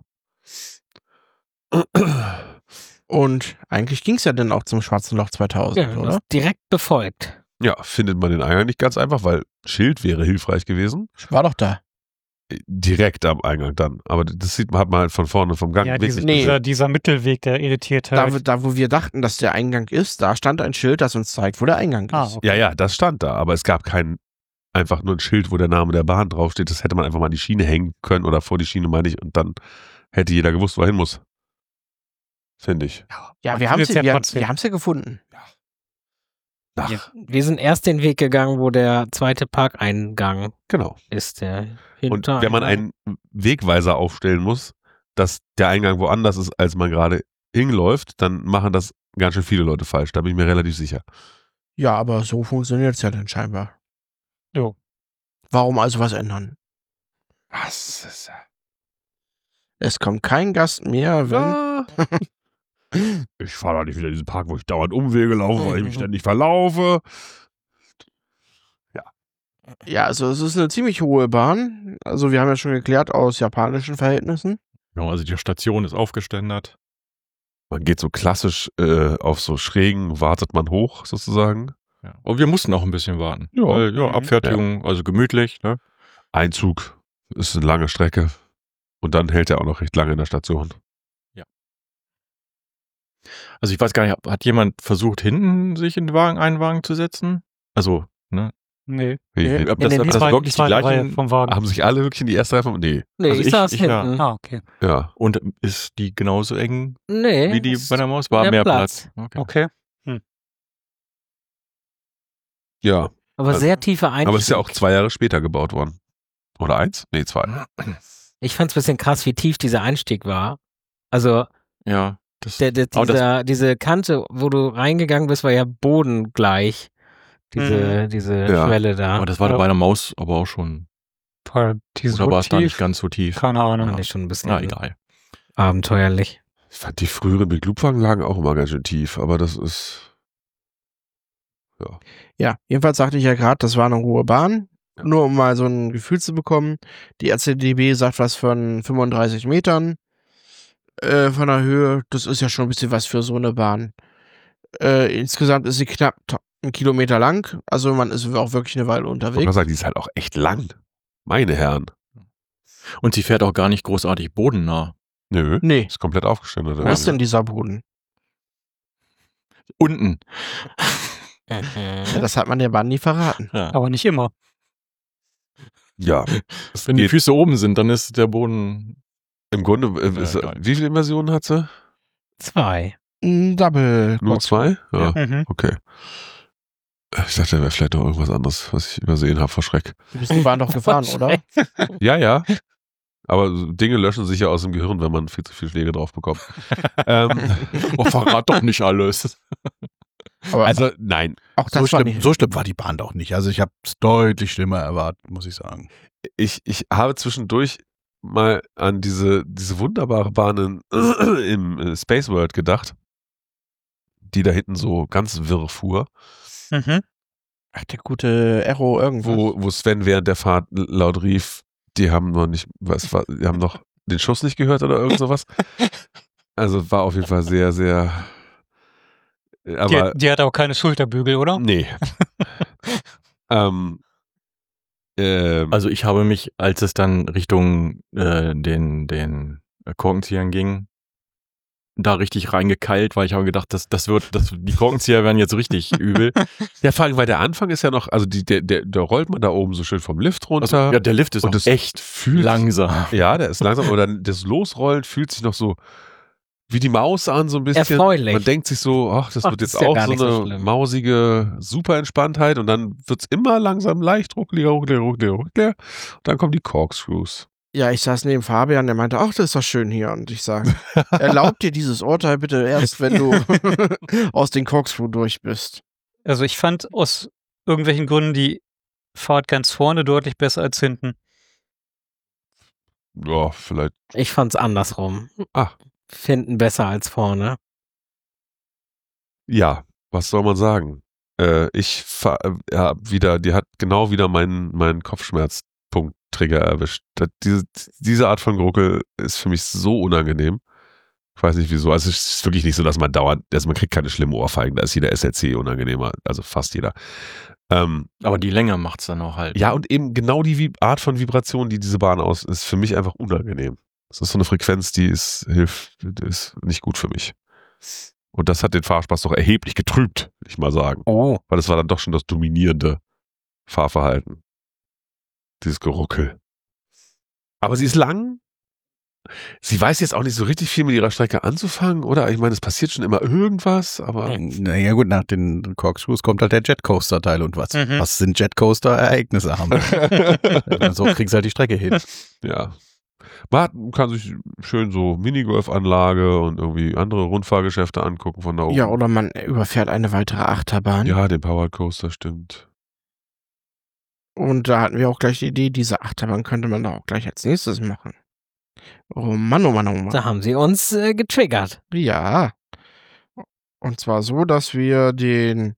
ja. Und eigentlich ging es ja dann auch zum Schwarzen Loch zweitausend, Ja, das oder? ist direkt befolgt. Ja, findet man den Eingang nicht ganz einfach, weil Schild wäre hilfreich gewesen. War doch da. Direkt am Eingang dann. Aber das sieht man, hat man halt von vorne vom Gang Ja, wirklich diese, nee. dieser, dieser Mittelweg, der irritiert Da, halt. wo- da, wo wir dachten, dass der Eingang ist, da stand ein Schild, das uns zeigt, wo der Eingang Ah, ist. okay. Ja, ja, das stand da, aber es gab kein, einfach nur ein Schild, wo der Name der Bahn draufsteht. Das hätte man einfach mal an die Schiene hängen können oder vor die Schiene, meine ich, und dann hätte jeder gewusst, wo er hin muss. Finde ich. Ja, Man wir haben es findet's ja ja, wir, trotzdem. wir haben's ja gefunden. Ach, Ja. Wir sind erst den Weg gegangen, wo der zweite Parkeingang genau. ist. Der Und Hintereingang. wenn man einen Wegweiser aufstellen muss, dass der Eingang woanders ist, als man gerade hinläuft, dann machen das ganz schön viele Leute falsch. Da bin ich mir relativ sicher. Ja, aber so funktioniert es ja dann scheinbar. Jo. Warum also was ändern? Was ist Es kommt kein Gast mehr, wenn... ja. Ich fahre doch nicht wieder in diesen Park, wo ich dauernd Umwege laufe, weil ich mich ständig verlaufe. Ja, also es ist eine ziemlich hohe Bahn. Also wir haben ja schon geklärt aus japanischen Verhältnissen. Ja, also die Station ist aufgeständert. Man geht so klassisch äh, auf so Schrägen, wartet man hoch sozusagen. Ja. Und wir mussten auch ein bisschen warten. Ja. Weil, ja, Mhm. Abfertigung, also gemütlich. Ne? Einzug ist eine lange Strecke und dann hält er auch noch recht lange in der Station. Also ich weiß gar nicht, hat jemand versucht, hinten sich in den Wagen, einen Wagen zu setzen? Also, ne? Nee. Nee. Ob In das, den ob das zweiten- wirklich die zweiten Reihe gleichen... vom Wagen. Haben sich alle wirklich in die erste Reihe vom... Nee. Nee, Also ich, ich- saß ich, ja. hinten. Ah, okay. Ja. Und ist die genauso eng Nee. wie die ist bei der Maus? War mehr mehr Platz. Platz. Okay. Okay. Ja. aber also- sehr tiefer Einstieg. Aber es ist ja auch zwei Jahre später gebaut worden. Oder eins? Nee, zwei. Ich fand es ein bisschen krass, wie tief dieser Einstieg war. Also Ja, das, der, der, aber das- dieser, diese Kante, wo du reingegangen bist, war ja bodengleich. Diese, diese Ja. Schwelle da. aber das war Ja. bei der Maus aber auch schon... Voll, die Oder so war es da nicht tief. ganz so tief? Keine Ahnung. Fand ich schon ein bisschen Na, egal. abenteuerlich. Ich fand die früheren Big Loop-Wagen lagen auch immer ganz schön tief, aber das ist... Ja. Ja, jedenfalls sagte ich ja gerade, das war eine hohe Bahn. Nur um mal so ein Gefühl zu bekommen. Die R C D B sagt was von fünfunddreißig Metern äh, von der Höhe. Das ist ja schon ein bisschen was für so eine Bahn. Äh, insgesamt ist sie knapp ta- einen Kilometer lang. Also man ist auch wirklich eine Weile Ich wollte unterwegs. mal sagen, die ist halt auch echt lang. Meine Herren. Und sie fährt auch gar nicht großartig bodennah. Nö. Nee, Ist komplett aufgestellt. wo ist denn dieser Boden? Unten. Ja, das hat man der Bahn nie verraten. Ja. Aber nicht immer. Ja. Es Wenn die geht Füße oben sind, dann ist der Boden... im Grunde, äh, ist, Ja, egal. wie viele Inversionen hat sie? Zwei. Ein Double. Nur zwei? Ja, Mhm. okay. Ich dachte, da wäre vielleicht noch irgendwas anderes, was ich übersehen habe vor Schreck. Du bist die Bahn doch gefahren, oder? Ja, ja. Aber so Dinge löschen sich ja aus dem Gehirn, wenn man viel zu viel Schläge drauf bekommt. ähm, Oh, verrat doch nicht alles. Aber also, nein. auch das So war schlimm, nicht. so schlimm war die Bahn doch nicht. Also ich habe es deutlich schlimmer erwartet, muss ich sagen. Ich, ich habe zwischendurch mal an diese, diese wunderbare Bahn in, im äh, Space World gedacht, die da hinten so ganz wirr fuhr, Mhm. Ach, der gute Aero irgendwo. wo, wo Sven während der Fahrt laut rief, die haben noch nicht, was war, die haben noch den Schuss nicht gehört oder irgend sowas. Also war auf jeden Fall sehr, sehr, aber Die, die hat auch keine Schulterbügel, oder? nee. ähm, ähm, Also ich habe mich, als es dann Richtung äh, den, den Korkenziehern ging, da richtig reingekeilt, weil ich habe gedacht, das, das wird, das, die Korkenzieher werden jetzt richtig übel. ja, vor allem, weil der Anfang ist ja noch, also die, der, der, der rollt man da oben so schön vom Lift runter. Also, ja, der Lift ist und auch das echt fühlt langsam. Ja, der ist langsam, oder das Losrollen fühlt sich noch so wie die Maus an, so ein bisschen. Erfreulich. Man denkt sich so, ach, das Ach, wird das jetzt ist ja auch gar so nicht so eine schlimm. mausige Superentspanntheit und dann wird's immer langsam leicht ruckliger, ruckliger, ruckliger, ruckliger. Und dann kommen die Corkscrews. Ja, ich saß neben Fabian, der meinte, ach, das ist doch schön hier. Und ich sage, erlaub dir dieses Urteil bitte erst, wenn du aus den Corkscrew durch bist. Also ich fand aus irgendwelchen Gründen die Fahrt ganz vorne deutlich besser als hinten. Ja, vielleicht. Ich fand's andersrum. Ah. Finden besser als vorne. Ja, was soll man sagen? Äh, ich fa- äh, ja, wieder, die hat genau wieder meinen, meinen Kopfschmerzpunkt-Trigger erwischt. Das, diese, diese Art von Gruckel ist für mich so unangenehm. Ich weiß nicht wieso. Also es ist wirklich nicht so, dass man dauernd, also man kriegt keine schlimmen Ohrfeigen, da ist jeder S L C unangenehmer, also fast jeder. Ähm, Aber die Länge macht's dann auch halt. ja, und eben genau die Vi- Art von Vibration, die diese Bahn aus, ist für mich einfach unangenehm. Das ist so eine Frequenz, die ist, hilft, die ist nicht gut für mich. Und das hat den Fahrspaß doch erheblich getrübt, will ich mal sagen. Oh. Weil das war dann doch schon das dominierende Fahrverhalten. Dieses Geruckel. Aber sie ist lang. Sie weiß jetzt auch nicht so richtig viel mit ihrer Strecke anzufangen, oder? Ich meine, es passiert schon immer irgendwas, aber Naja gut, nach den Corkscrews kommt halt der Jetcoaster-Teil und was, Mhm. was sind Jetcoaster-Ereignisse haben. So kriegst du halt die Strecke hin. ja. Man kann sich schön so Minigolf-Anlage und irgendwie andere Rundfahrgeschäfte angucken von da oben. Ja, oder man überfährt eine weitere Achterbahn. Ja, den Powered Coaster, stimmt. Und da hatten wir auch gleich die Idee, diese Achterbahn könnte man da auch gleich als nächstes machen. Oh Mann, oh Mann, oh Mann. Da haben sie uns äh, getriggert. Ja. Und zwar so, dass wir den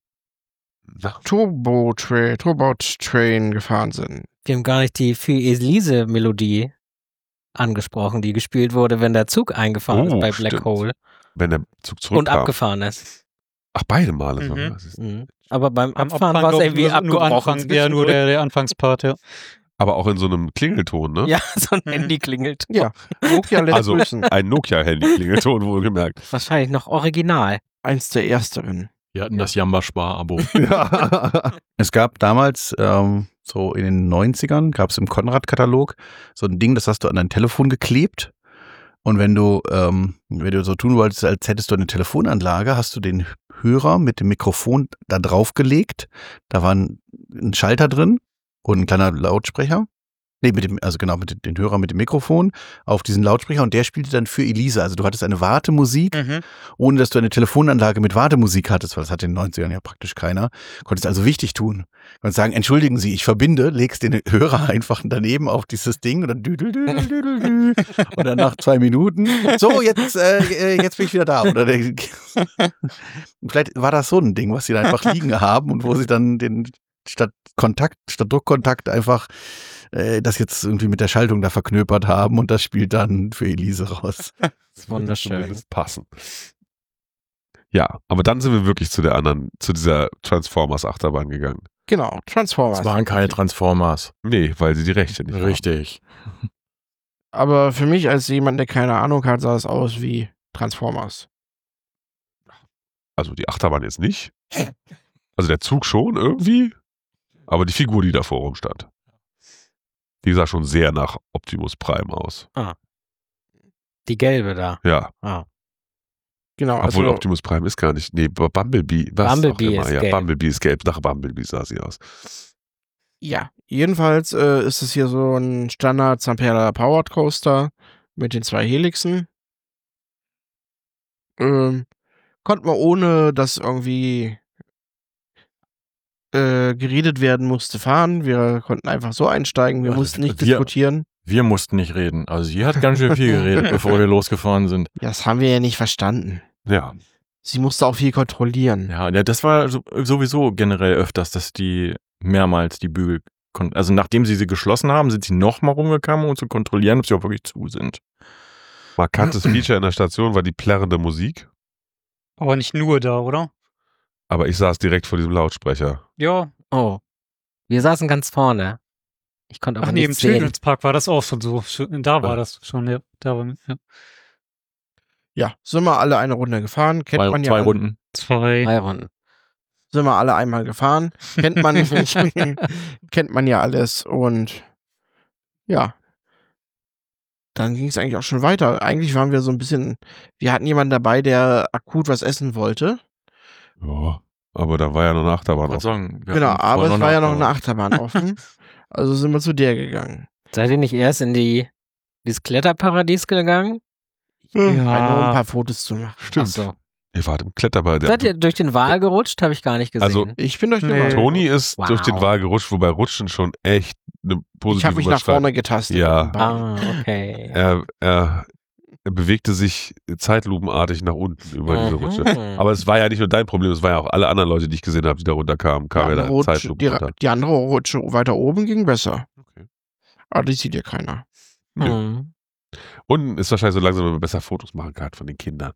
Na, Turbo Train, Turbo Train gefahren sind. Wir haben gar nicht die für Elise Melodie angesprochen, die gespielt wurde, wenn der Zug eingefahren Oh, ist bei Black stimmt. Hole wenn der Zug und zurückkam. abgefahren ist. Ach, beide Male Mhm. sogar. Das ist- Mhm. Aber beim Am Abfahren Abfahren war es glaub ich, irgendwie nur, nur abgebrochen. Anfang, ja, nur der, der Anfangspart, ja. Aber auch in so einem Klingelton, ne? Ja, so ein Mhm. Handy klingelt. Ja. Nokia lässt Also grüßen. ein Nokia-Handy-Klingelton, wohlgemerkt. Wahrscheinlich noch original. Eins der ersteren. Wir hatten das Jamba-Spar-Abo. Ja. Es gab damals, ähm, so in den neunzigern, gab es im Konrad-Katalog so ein Ding, das hast du an dein Telefon geklebt. Und wenn du, ähm, wenn du so tun wolltest, als hättest du eine Telefonanlage, hast du den Hörer mit dem Mikrofon da drauf gelegt. Da war ein, ein Schalter drin und ein kleiner Lautsprecher. Nee, mit dem, also genau, mit dem den Hörer mit dem Mikrofon auf diesen Lautsprecher und der spielte dann für Elisa. Also du hattest eine Wartemusik, Mhm. ohne dass du eine Telefonanlage mit Wartemusik hattest, weil das hatte in den neunzigern ja praktisch keiner. Konntest also wichtig tun. Konntest sagen, entschuldigen Sie, ich verbinde, legst den Hörer einfach daneben auf dieses Ding und dann düdel, düdel, düdel, düdel. Und dann nach zwei Minuten, so, jetzt, äh, jetzt bin ich wieder da. Oder der, vielleicht war das so ein Ding, was sie da einfach liegen haben und wo sie dann den statt Kontakt, statt Druckkontakt einfach äh, das jetzt irgendwie mit der Schaltung da verknöpert haben und das spielt dann für Elise raus. Das würde Wunderschön. zumindest passen. Ja, aber dann sind wir wirklich zu der anderen, zu dieser Transformers-Achterbahn gegangen. Genau, Transformers. Es waren keine Transformers. Nee, weil sie die Rechte nicht haben. Richtig. Aber für mich als jemand, der keine Ahnung hat, sah es aus wie Transformers. Also die Achterbahn jetzt nicht. Also der Zug schon irgendwie. Aber die Figur, die davor rumstand. Die sah schon sehr nach Optimus Prime aus. Die gelbe da. Ja, Ah. Genau, obwohl also Optimus Prime ist gar nicht. Nee, Bumblebee. Was Bumblebee auch immer. ist ja, gelb. Bumblebee ist gelb. Nach Bumblebee sah sie aus. ja, jedenfalls äh, ist es hier so ein Standard Zamperla Powered Coaster mit den zwei Helixen. Ähm, konnte man ohne, dass irgendwie äh, geredet werden musste, fahren. Wir konnten einfach so einsteigen. Wir Also mussten nicht wir- diskutieren. Wir mussten nicht reden. Also sie hat ganz schön viel geredet, bevor wir losgefahren sind. Ja, das haben wir ja nicht verstanden. Ja. Sie musste auch viel kontrollieren. Ja, ja, das war so, sowieso generell öfters, dass die mehrmals die Bügel, kon- also nachdem sie sie geschlossen haben, sind sie nochmal rumgekommen, um zu kontrollieren, ob sie auch wirklich zu sind. Markantes Feature in der Station war die plärrende Musik. Aber nicht nur da, oder? Aber ich saß direkt vor diesem Lautsprecher. Ja. Oh. Wir saßen ganz vorne. Ich konnte aber Ach nee, im nichts sehen. Children's Park war das auch schon so. Schon- Da war Ja. das schon, ja. Da war, ja. Ja, sind wir alle eine Runde gefahren. Kennt Zwei, man ja zwei alle. Runden. Zwei. Drei Runden. Sind wir alle einmal gefahren. Kennt man, kennt man ja alles. Und ja, dann ging es eigentlich auch schon weiter. Eigentlich waren wir so ein bisschen, wir hatten jemanden dabei, der akut was essen wollte. Ja. Aber da war ja noch eine Achterbahn Wollte auf. sagen, wir Genau, hatten aber vorher es war ja noch eine Achterbahn. Achterbahn offen. Also sind wir zu der gegangen. Seid ihr nicht erst in die dieses Kletterparadies gegangen? Ja. Nur um ein Ja. paar Fotos zu machen. Stimmt. Ach so. Ihr wart im Kletterball. Der, Seid ihr durch den Wal gerutscht? Habe ich gar nicht gesehen. Also, Ich bin durch den Nee. Wald. Toni ist Wow. durch den Wal gerutscht, wobei Rutschen schon echt eine positive Ich habe mich nach Überschreitung- vorne getastet. Ja. mit dem Bein. ah, okay. Er, er, er bewegte sich zeitlupenartig nach unten über diese Mhm. Rutsche. Aber es war ja nicht nur dein Problem, es war ja auch alle anderen Leute, die ich gesehen habe, die da runterkamen, Die kamen ja andere, da Rutsche, Zeitlupen die, runter. die andere Rutsche weiter oben ging besser. Okay. Aber die sieht ja keiner. Hm. Und ist wahrscheinlich so langsam, wenn man besser Fotos machen kann von den Kindern.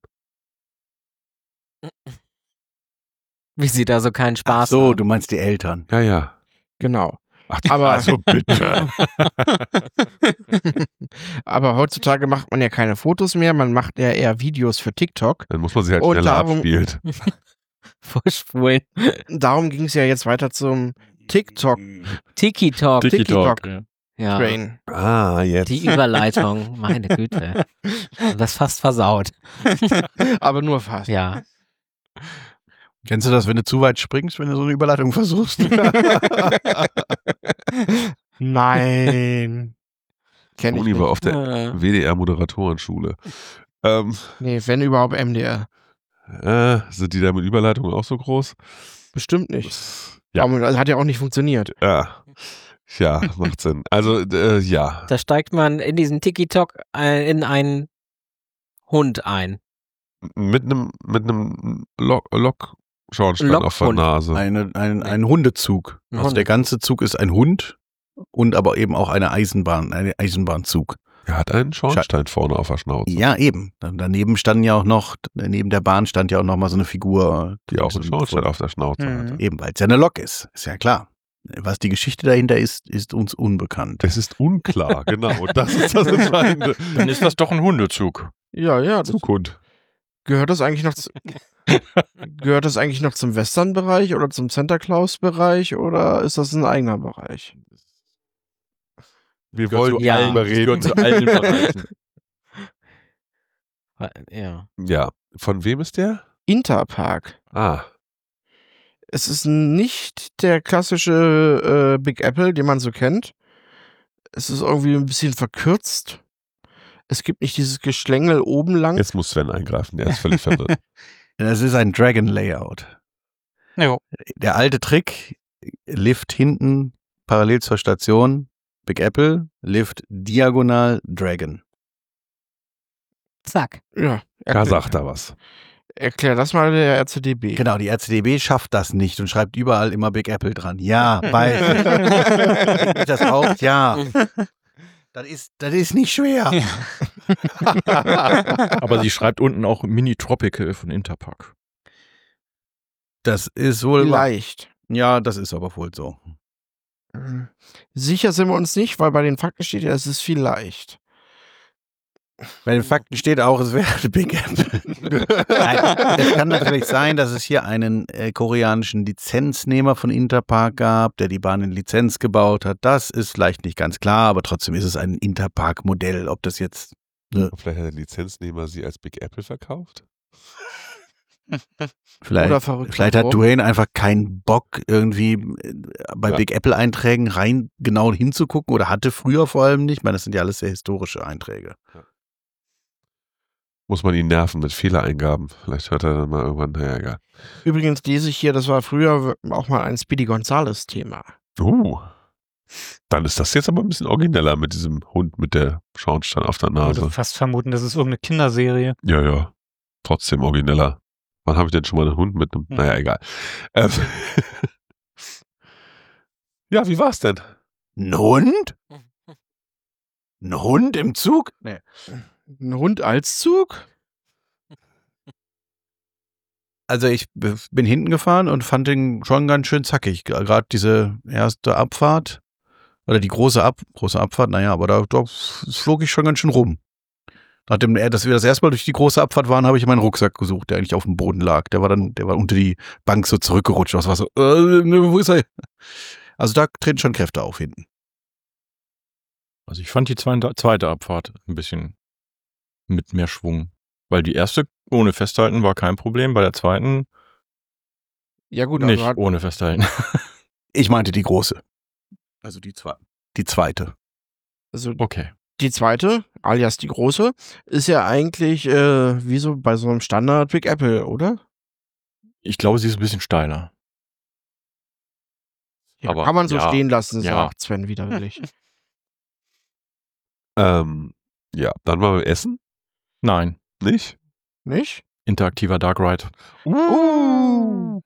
Wie sie da so keinen Ach Spaß so, haben. du meinst die Eltern. Ja, ja. Genau. Ach, die, Aber- also bitte. Aber heutzutage macht man ja keine Fotos mehr, man macht ja eher Videos für TikTok. Dann muss man sich halt Und schneller darum- abspielen. Vorspulen. Darum ging es ja jetzt weiter zum TikTok Tiki-Talk. TikTok. ja. Ja. Train. Ah, jetzt. Die Überleitung. Meine Güte. Das fast versaut. Aber nur fast. Ja. Kennst du das, wenn du zu weit springst, wenn du so eine Überleitung versuchst? Nein. Kenn ich Toni war nicht. auf der Äh, W D R-Moderatorenschule. Ähm, Nee, wenn überhaupt M D R. äh, sind die da mit Überleitungen auch so groß? Bestimmt nicht. Ja. Aber das hat ja auch nicht funktioniert. Ja. Ja, macht Sinn. Also, äh, ja. Da steigt man in diesen Tiki-Talk äh, in einen Hund ein. Mit einem mit einem Lok, Lokschornstein auf der Lokhund. Nase. Eine, ein, ein Hundezug. Ein Also der Hunde- ganze Zug ist ein Hund und aber eben auch eine Eisenbahn, ein Eisenbahnzug. Er hat einen Schornstein vorne auf der Schnauze. Ja, eben. Dann daneben standen ja auch noch, neben der Bahn stand ja auch noch mal so eine Figur. Die auch einen Schornstein auf der Schnauze Mhm. hatte. Eben, weil es ja eine Lok ist. Ist ja klar. Was die Geschichte dahinter ist, ist uns unbekannt. Es ist unklar, genau. Das ist das Entscheidende. Dann ist das doch ein Hundezug. Ja, ja. Das, Zukunft. gehört das eigentlich noch zu, gehört das eigentlich noch zum Western-Bereich oder zum Santa Claus-Bereich oder ist das ein eigener Bereich? Wir Gehört wollen zu ja. allen, gehört zu allen Bereichen. Ja. Ja. Von wem ist der? Interpark. Ah. Es ist nicht der klassische äh, Big Apple, den man so kennt. Es ist irgendwie ein bisschen verkürzt. Es gibt nicht dieses Geschlängel oben lang. Jetzt muss Sven eingreifen, der ist völlig verwirrt. Das ist ein Dragon Layout. Jo. Der alte Trick, Lift hinten parallel zur Station, Big Apple, Lift diagonal Dragon. Zack. Ja, Da erklär, sagt er was. erklär das mal der R C D B. Genau, die R C D B schafft das nicht und schreibt überall immer Big Apple dran. Ja, weiß ich. Das auch, ja. Das ist, das ist nicht schwer. Aber sie schreibt unten auch Mini Tropical von Interpark. Das ist wohl wahr. Vielleicht. Ja, das ist aber wohl so. Sicher sind wir uns nicht, weil bei den Fakten steht ja, es ist vielleicht. Bei den Fakten steht auch, es wäre Big Apple. Nein, es kann natürlich sein, dass es hier einen äh, koreanischen Lizenznehmer von Interpark gab, der die Bahn in Lizenz gebaut hat. Das ist vielleicht nicht ganz klar, aber trotzdem ist es ein Interpark-Modell. Ob das jetzt Ja. Vielleicht hat der Lizenznehmer sie als Big Apple verkauft? vielleicht, Oder verrückt. vielleicht hat warum? Dwayne einfach keinen Bock, irgendwie äh, bei Ja. Big Apple-Einträgen rein genau hinzugucken oder hatte früher vor allem nicht. Ich meine, das sind ja alles sehr historische Einträge. Muss man ihn nerven mit Fehlereingaben? Vielleicht hört er dann mal irgendwann, naja, egal. Übrigens lese ich hier, das war früher auch mal ein Speedy Gonzales-Thema. Uh. Dann ist das jetzt aber ein bisschen origineller mit diesem Hund mit der Schornstein auf der Ich würde Nase. fast vermuten, das ist irgendeine Kinderserie. Ja, ja. Trotzdem origineller. Wann habe ich denn schon mal einen Hund mit einem? Hm. Naja, egal. Ähm. Ja, wie war's denn? Ein Hund? Ein Hund im Zug? Nee. Ein Hund als Zug? Also ich b- bin hinten gefahren und fand den schon ganz schön zackig. Gerade diese erste Abfahrt oder die große, Ab große Abfahrt, naja, aber da, da flog ich schon ganz schön rum. Nachdem er- dass wir das erste Mal durch die große Abfahrt waren, habe ich meinen Rucksack gesucht, der eigentlich auf dem Boden lag. Der war dann, der war unter die Bank so zurückgerutscht. Das war so, äh, wo ist er? Also da treten schon Kräfte auf hinten. Also ich fand die zweite, zweite Abfahrt ein bisschen mit mehr Schwung. Weil die erste ohne Festhalten war kein Problem, bei der zweiten Ja gut, nicht also hat, ohne Festhalten. Ich meinte die große. Also die zwei. Die zweite. also Okay. Die zweite, alias die große, ist ja eigentlich äh, wie so bei so einem Standard Big Apple, oder? Ich glaube, sie ist ein bisschen steiler. Ja, Aber, kann man so ja, stehen lassen, ja. sagt Sven widerwillig. Ähm, ja, dann waren wir essen, Nein, nicht? Nicht? interaktiver Dark Ride. Uh.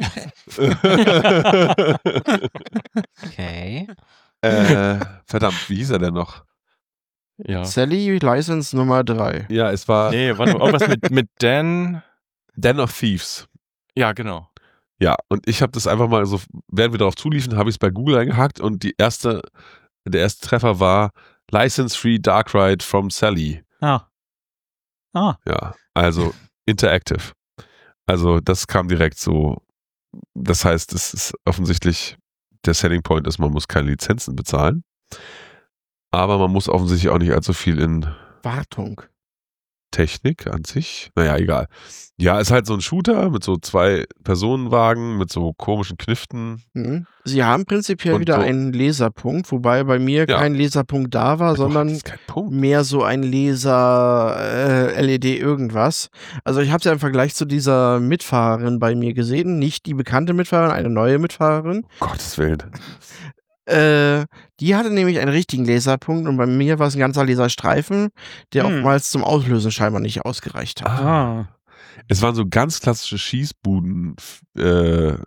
Okay. äh, verdammt, wie hieß er denn noch? Ja. Sally License Nummer drei. Ja, es war Nee, warte mal, irgendwas mit, mit Dan. Den of Thieves. Ja, genau. Ja, und ich habe das einfach mal so, während wir darauf zuliefen, habe ich es bei Google eingehackt und die erste, der erste Treffer war License-Free Dark Ride from Sally. Ah. Ah. Ja, also interactive. Also das kam direkt so. Das heißt, es ist offensichtlich, der Selling Point ist, man muss keine Lizenzen bezahlen. Aber man muss offensichtlich auch nicht allzu viel in Wartung. Technik an sich. Naja, egal. Ja, ist halt so ein Shooter mit so zwei Personenwagen, mit so komischen Kniften. Mhm. Sie haben prinzipiell Und wieder so- einen Laserpunkt, wobei bei mir Ja. kein Laserpunkt da war, Doch, das sondern ist kein Punkt. mehr so ein Laser äh, L E D irgendwas. Also ich habe es ja im Vergleich zu dieser Mitfahrerin bei mir gesehen, nicht die bekannte Mitfahrerin, eine neue Mitfahrerin. Um Gottes Willen. Äh, die hatte nämlich einen richtigen Laserpunkt und bei mir war es ein ganzer Laserstreifen, der Hm. oftmals zum Auslösen scheinbar nicht ausgereicht hat. Ah. Es waren so ganz klassische Schießbuden-Ziele,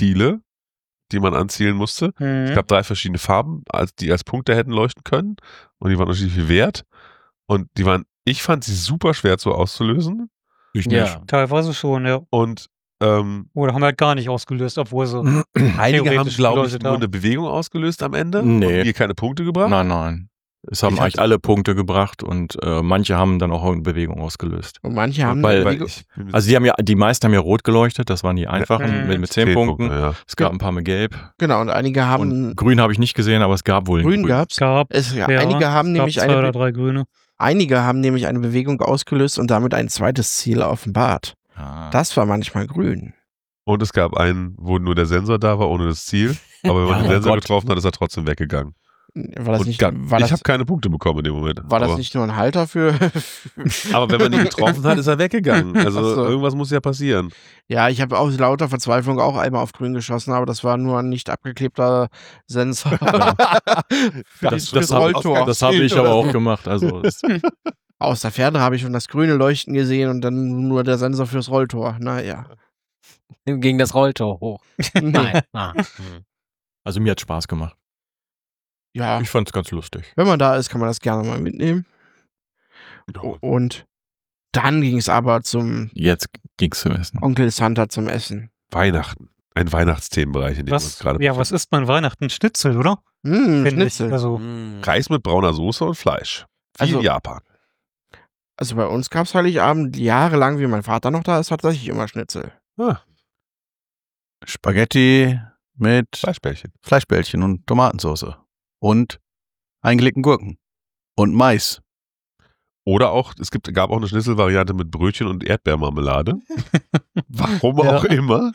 die man anzielen musste. Mhm. Es gab drei verschiedene Farben, als- die als Punkte hätten leuchten können. Und die waren unterschiedlich viel wert. Und die waren, ich fand sie super schwer zu auszulösen. Ich Ja. Teilweise schon, ja. Und ähm, Oder haben halt gar nicht ausgelöst, obwohl sie. einige haben, Theoretisch glaube ich, geleuchtet nur haben. eine Bewegung ausgelöst am Ende. Nee. Und mir keine Punkte gebracht. Nein, nein. Es haben Ich eigentlich hatte- alle Punkte gebracht und äh, manche haben dann auch eine Bewegung ausgelöst. Und manche haben Weil- eine Bewegung- ich, Also die haben ja, die meisten haben ja rot geleuchtet, das waren die einfachen Mhm. mit, mit zehn Punkten. ja. Es gab ein paar mit gelb. genau, und einige haben Und grün habe ich nicht gesehen, aber es gab wohl grün gab's. Gab. Es, ja, Ja, einige haben es nämlich gab zwei eine oder drei Grüne. Einige haben nämlich eine Bewegung ausgelöst und damit ein zweites Ziel offenbart. Ah. Das war manchmal grün. Und es gab einen, wo nur der Sensor da war, ohne das Ziel. Aber wenn man Ja, den oh Sensor Gott. getroffen hat, ist er trotzdem weggegangen. War das Und nicht, gar- war ich das, habe keine Punkte bekommen in dem Moment. war das aber, nicht nur ein Halter für. aber wenn man ihn getroffen hat, ist er weggegangen. Also Ach so. irgendwas muss ja passieren. Ja, ich habe aus lauter Verzweiflung auch einmal auf grün geschossen, aber das war nur ein nicht abgeklebter Sensor. Das, Fürs das, hab, Rolltor. das habe ich aber auch gemacht. Also es, Aus der Ferne habe ich schon das grüne Leuchten gesehen und dann nur der Sensor fürs Rolltor. Naja. Ging das Rolltor hoch. Nein. Ah. Hm. also mir hat Spaß gemacht. Ja, Ich fand es ganz lustig. wenn man da ist, kann man das gerne mal mitnehmen. Und dann ging es aber zum Jetzt ging's zum Essen. Onkel Santa zum Essen. Weihnachten. Ein Weihnachtsthemenbereich, in dem wir uns Was, gerade ja, was ist man Weihnachten? Schnitzel, oder? Hm, Finde Schnitzel. ich. Also, Hm. Reis mit brauner Soße und Fleisch. Wie Also- in Japan. Also bei uns gab es Heiligabend jahrelang, wie mein Vater noch da ist, tatsächlich immer Schnitzel. Ah, Spaghetti mit Fleischbällchen. Fleischbällchen und Tomatensauce. Und eingelegten Gurken. Und Mais. Oder auch, es gibt, gab auch eine Schnitzelvariante mit Brötchen und Erdbeermarmelade. Warum Ja. auch immer.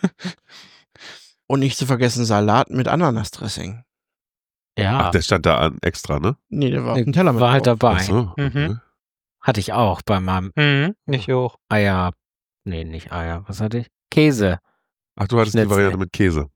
Und nicht zu vergessen Salat mit Ananasdressing. Ja, Ach, der stand da an, extra, ne? Nee, der war auf dem Teller mit war halt drauf. dabei. Ach so. okay. Mhm. Hatte ich auch bei meinem mhm, nicht hoch. Eier. Nee, nicht Eier. Was hatte ich? Käse. Ach, du hattest die Schnitzel. Variante mit Käse.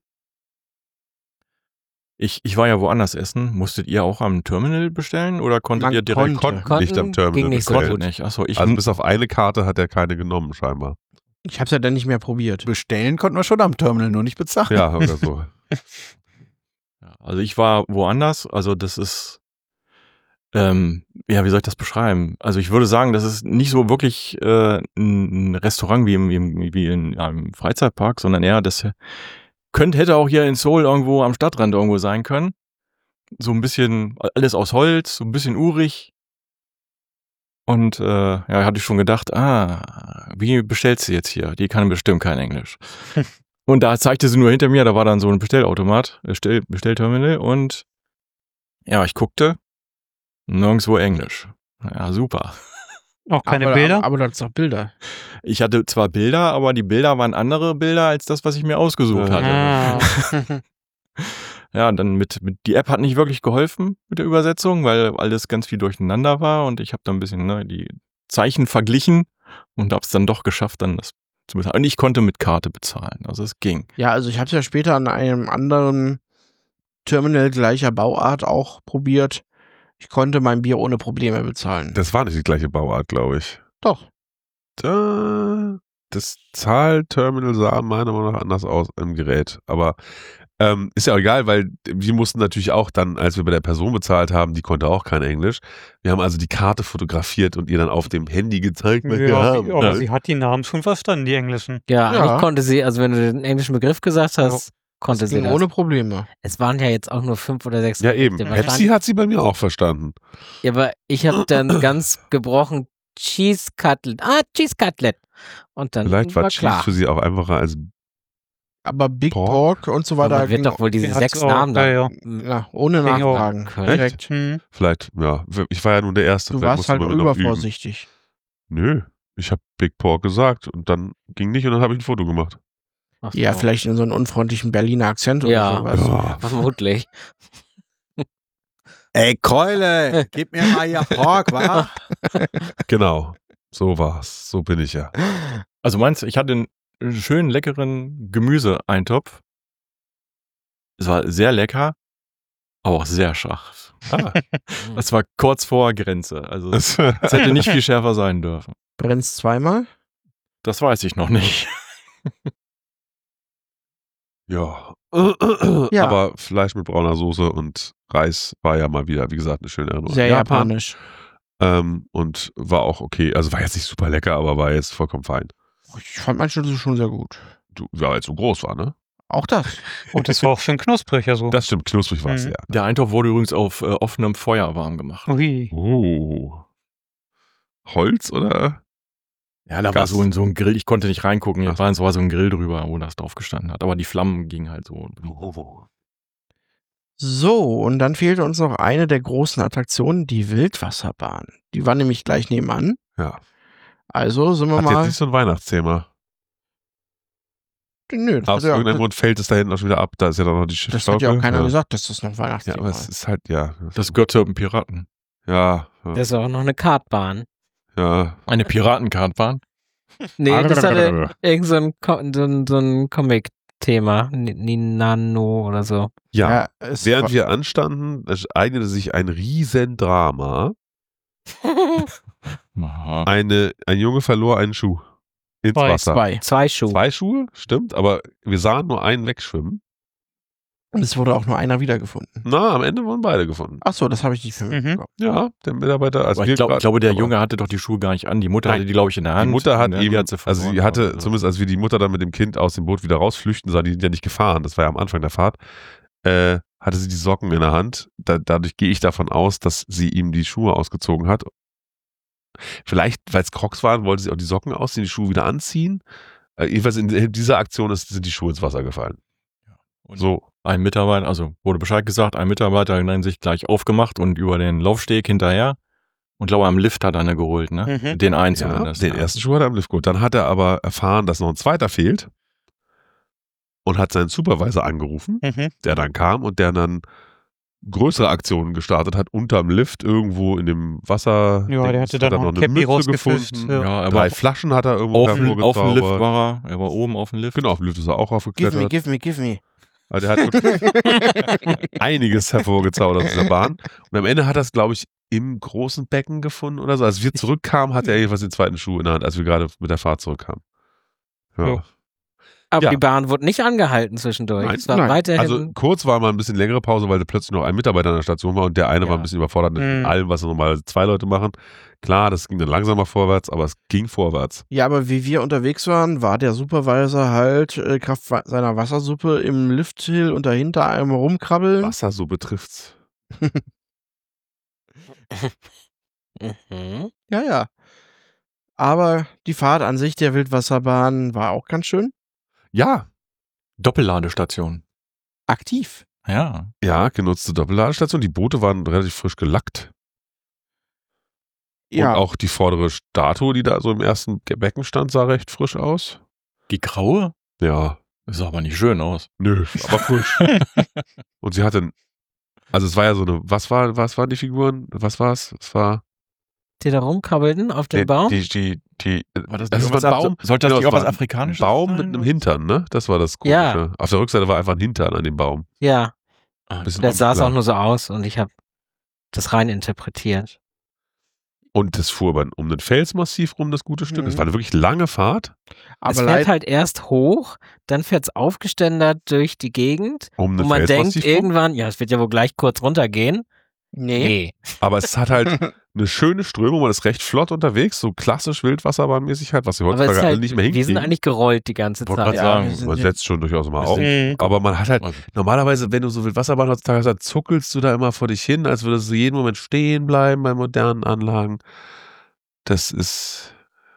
Ich, ich war ja woanders essen. Musstet ihr auch am Terminal bestellen oder konntet Man ihr direkt? konnte. Konnten nicht am Konnten, Terminal ging nicht so bestellen. gut. Nicht. Achso, ich Also bis auf eine Karte hat er keine genommen, scheinbar. Ich hab's ja dann nicht mehr probiert. Bestellen konnten wir schon am Terminal, nur nicht bezahlen. Ja, oder so. Ja, also ich war woanders, also das ist, ähm, ja, wie soll ich das beschreiben? Also ich würde sagen, das ist nicht so wirklich äh, ein ein Restaurant wie, im, im, wie in einem Freizeitpark, sondern eher, das könnte, hätte auch hier in Seoul irgendwo am Stadtrand irgendwo sein können. So ein bisschen, alles aus Holz, so ein bisschen urig. Und äh, ja, hatte ich schon gedacht, ah, wie bestellst du jetzt hier? Die kann bestimmt kein Englisch. Und da zeigte sie nur hinter mir, da war dann so ein Bestellautomat, Bestell, Bestellterminal und ja, ich guckte, nirgendwo Englisch. Ja, super. Auch keine aber, Bilder? Aber, aber das sind doch Bilder. Ich hatte zwar Bilder, aber die Bilder waren andere Bilder als das, was ich mir ausgesucht Ja. hatte. Ah. Ja, dann mit, mit die App hat nicht wirklich geholfen mit der Übersetzung, weil alles ganz viel durcheinander war und ich habe dann ein bisschen ne, die Zeichen verglichen und habe es dann doch geschafft, dann das zu bezahlen. Und ich konnte mit Karte bezahlen, also es ging. Ja, also ich habe es ja später an einem anderen Terminal gleicher Bauart auch probiert. Ich konnte mein Bier ohne Probleme bezahlen. Das war nicht die gleiche Bauart, glaube ich. Doch. Da, das Zahlterminal sah meiner Meinung nach anders aus im Gerät. Aber ähm, ist ja auch egal, weil wir mussten natürlich auch dann, als wir bei der Person bezahlt haben, die konnte auch kein Englisch. Wir haben also die Karte fotografiert und ihr dann auf dem Handy gezeigt, was wir Ja, haben. aber Ja. sie hat die Namen schon verstanden, die englischen. Ja, Ja. ich konnte sie, also wenn du den englischen Begriff gesagt hast, konnte Das sie ging das. ohne Probleme. Es waren ja jetzt auch nur fünf oder sechs. Ja, eben. Gerichte. Pepsi hat sie bei mir auch verstanden. Ja, aber ich habe dann ganz gebrochen Cheese Cutlet. Ah, Cheese Cutlet. Und dann Vielleicht war war Cheese klar. für sie auch einfacher als Aber Big Pork? Pork, und so Aber weiter man wird ging, doch wohl diese Die hat's sechs auch, Namen da. ja, ja. ja, ohne Ging auch. Nachfragen. Können. Direkt. Hm. vielleicht, ja. Ich war ja nun der Erste. Du vielleicht warst musste halt man noch üben. übervorsichtig. Nö, ich habe Big Pork gesagt und dann ging nicht und dann habe ich ein Foto gemacht. Ach Ja, so. vielleicht in so einem unfreundlichen Berliner Akzent Ja. oder sowas. Ja. Vermutlich. Ey, Keule, gib mir mal hier Pork, wa? Genau, so war's. So bin ich ja. Also meinst du, ich hatte einen schönen, leckeren Gemüseeintopf. Es war sehr lecker, aber auch sehr scharf. Ah, Es war kurz vor Grenze. Also es das hätte nicht viel schärfer sein dürfen. Brennst zweimal? Das weiß ich noch nicht. ja. Ja. Aber Fleisch mit brauner Soße und Reis war ja mal wieder, wie gesagt, eine schöne Erinnerung. Sehr an Japan. japanisch. Ähm, und war auch okay. Also war jetzt nicht super lecker, aber war jetzt vollkommen fein. Ich fand mein Schnitzel schon sehr gut. Du, ja, als so groß war, ne? Auch das. Und es war auch schön knusprig, also. Das stimmt, knusprig war es, Mhm. ja. Der Eintopf wurde übrigens auf äh, offenem Feuer warm gemacht. Ui. Oh. Holz oder? Ja, da war Gas. so ein, so ein Grill. Ich konnte nicht reingucken. Ach Da war, so- war so ein Grill drüber, wo das drauf gestanden hat. Aber die Flammen gingen halt so. Oh. So, und dann fehlte uns noch eine der großen Attraktionen, die Wildwasserbahn. Die war nämlich gleich nebenan. Ja. Also sind wir Hat jetzt mal. nicht so ein Weihnachtsthema. Nö, das, Aus hat ja, irgendeinem das, Grund fällt es da hinten auch schon wieder ab. Da ist ja dann noch die das Schiffschaukel. hat ja auch keiner ja. gesagt, dass das noch Ja, Weihnachtsthema aber es ist. ist halt, ja. Das gehört zu einem Piraten. Ja. Ja. Das ist auch noch eine Kartbahn. ja. Eine Piratenkartbahn. Nee, das hatte irgend so ein, Co- so ein, so ein Comic-Thema. Ni- Ninano oder so. ja. es Während war, wir anstanden, es eignete sich ein Riesendrama. Aha. Eine, ein Junge verlor einen Schuh ins Zwei, Wasser. zwei. Zwei Schuhe. Zwei Schuhe, stimmt, aber wir sahen nur einen wegschwimmen. Und es wurde auch nur einer wiedergefunden. Na, am Ende wurden beide gefunden. Ach so, das habe ich nicht Mhm. mitbekommen. Ja, der Mitarbeiter. Also Aber wir ich, glaub, grad- ich glaube, der aber Junge hatte doch die Schuhe gar nicht an. Die Mutter Nein. hatte die, glaube ich, in der Hand. Die Mutter hat Und, ne, eben, die hat sie also sie verloren, hatte, glaub ich. zumindest als wir die Mutter dann mit dem Kind aus dem Boot wieder rausflüchten sah, die sind ja nicht gefahren, das war ja am Anfang der Fahrt, äh, hatte sie die Socken in der Hand. Da, dadurch gehe ich davon aus, dass sie ihm die Schuhe ausgezogen hat. Vielleicht, weil es Crocs waren, wollte sie auch die Socken ausziehen, die Schuhe wieder anziehen. Äh, jedenfalls in dieser Aktion ist, sind die Schuhe ins Wasser gefallen. Und So. ein Mitarbeiter, also wurde Bescheid gesagt, ein Mitarbeiter hat dann sich gleich aufgemacht und über den Laufsteg hinterher. Und glaube, am Lift hat er eine geholt, ne? Mhm. Den einen Ja, zumindest. den ja. ersten Schuh hat er im Lift geholt. Dann hat er aber erfahren, dass noch ein zweiter fehlt und hat seinen Supervisor angerufen, Mhm. der dann kam und der dann größere Aktionen gestartet hat, unterm Lift irgendwo in dem Wasser. Ja, der hatte dann noch ein Cappy rausgefischt. Ja. Ja, er Drei war Flaschen hat er irgendwo auf, dem- auf dem Lift hervorgezaubert. war er. Er war oben auf dem Lift. Genau, auf dem Lift ist er auch Give me, aufgeklettert. give me, give me. Also der hat wirklich einiges hervorgezaubert aus dieser Bahn. Und am Ende hat er es, glaube ich, im großen Becken gefunden oder so. Als wir zurückkamen, hatte er jedenfalls den zweiten Schuh in der Hand, als wir gerade mit der Fahrt zurückkamen. Ja. Ja. Aber Ja. die Bahn wurde nicht angehalten zwischendurch. Nein, es war nein. weiterhin. Also kurz war mal ein bisschen längere Pause, weil da plötzlich noch ein Mitarbeiter an der Station war und der eine Ja. war ein bisschen überfordert mit Mhm. allem, was normal zwei Leute machen. Klar, das ging dann langsamer vorwärts, aber es ging vorwärts. Ja, aber wie wir unterwegs waren, war der Supervisor halt äh, Kraft wa- seiner Wassersuppe im Lifthill und dahinter einmal rumkrabbeln. Wassersuppe trifft's. mhm. Ja, ja. Aber die Fahrt an sich der Wildwasserbahn war auch ganz schön Ja, Doppelladestation. aktiv. Ja. ja, genutzte Doppelladestation. Die Boote waren relativ frisch gelackt. Ja, Und auch die vordere Statue, die da so im ersten Becken stand, sah recht frisch aus. Die graue? Ja, Das sah aber nicht schön aus. Nö, aber frisch. Und sie hatte, also es war ja so eine, was war, was waren die Figuren? Was war's? Es war Die da rumkrabbelten auf dem die, Baum? die, die, die, War das das nicht war irgendwas ein Baum. Af- sollte das Genau, nicht es auch was war ein Afrikanisches Baum sein? mit einem Hintern, ne? Das war das Komische. Ja. Auf der Rückseite war einfach ein Hintern an dem Baum. Ja, Ah, Bisschen das sah es klar. auch nur so aus und ich habe das rein interpretiert. Und das fuhr aber um den Felsmassiv rum, das gute Stück. Es Mhm. war eine wirklich lange Fahrt. Aber es fährt leid, halt erst hoch, dann fährt es aufgeständert durch die Gegend Um den und man denkt Felsmassiv rum. irgendwann, ja, es wird ja wohl gleich kurz runtergehen. nee. Aber es hat halt eine schöne Strömung, man ist recht flott unterwegs, so klassisch Wildwasserbahnmäßig halt, was wir Aber es heutzutage ist alle halt, nicht mehr wir hinkriegen. sind eigentlich gerollt die ganze Wollte Zeit. grad sagen, wir sind Man ja- setzt schon durchaus mal Wir auf. sind- Mhm. Aber man hat halt, Also, normalerweise, wenn du so Wildwasserbahn heutzutage hast, dann zuckelst du da immer vor dich hin, als würdest du jeden Moment stehen bleiben bei modernen Anlagen. Das ist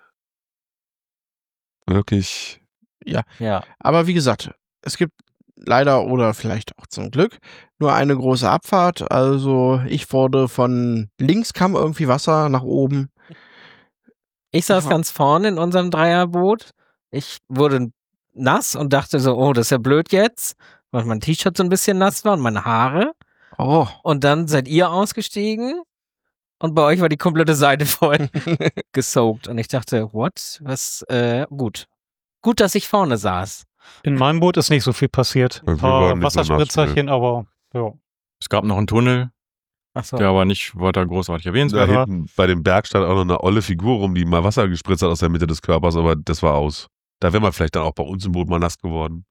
wirklich, Ja. Aber wie gesagt, es gibt leider oder vielleicht auch zum Glück nur eine große Abfahrt. Also ich wurde von links kam irgendwie Wasser nach oben. Ich saß Ja. ganz vorne in unserem Dreierboot. Ich wurde nass und dachte so, oh, das ist ja blöd jetzt, weil mein T-Shirt so ein bisschen nass war und meine Haare. Oh. Und dann seid ihr ausgestiegen und bei euch war die komplette Seite voll gesoakt. Und ich dachte, what? Was? Äh, gut. Gut, dass ich vorne saß. In meinem Boot ist nicht so viel passiert. Wir Ein paar waren nicht so nass, Wasserspritzerchen, aber ja. es gab noch einen Tunnel, Achso. der aber nicht weiter großartig da erwähnenswert war. hinten bei dem Berg stand auch noch eine olle Figur rum, die mal Wasser gespritzt hat aus der Mitte des Körpers, aber das war aus. Da wäre man vielleicht dann auch bei uns im Boot mal nass geworden.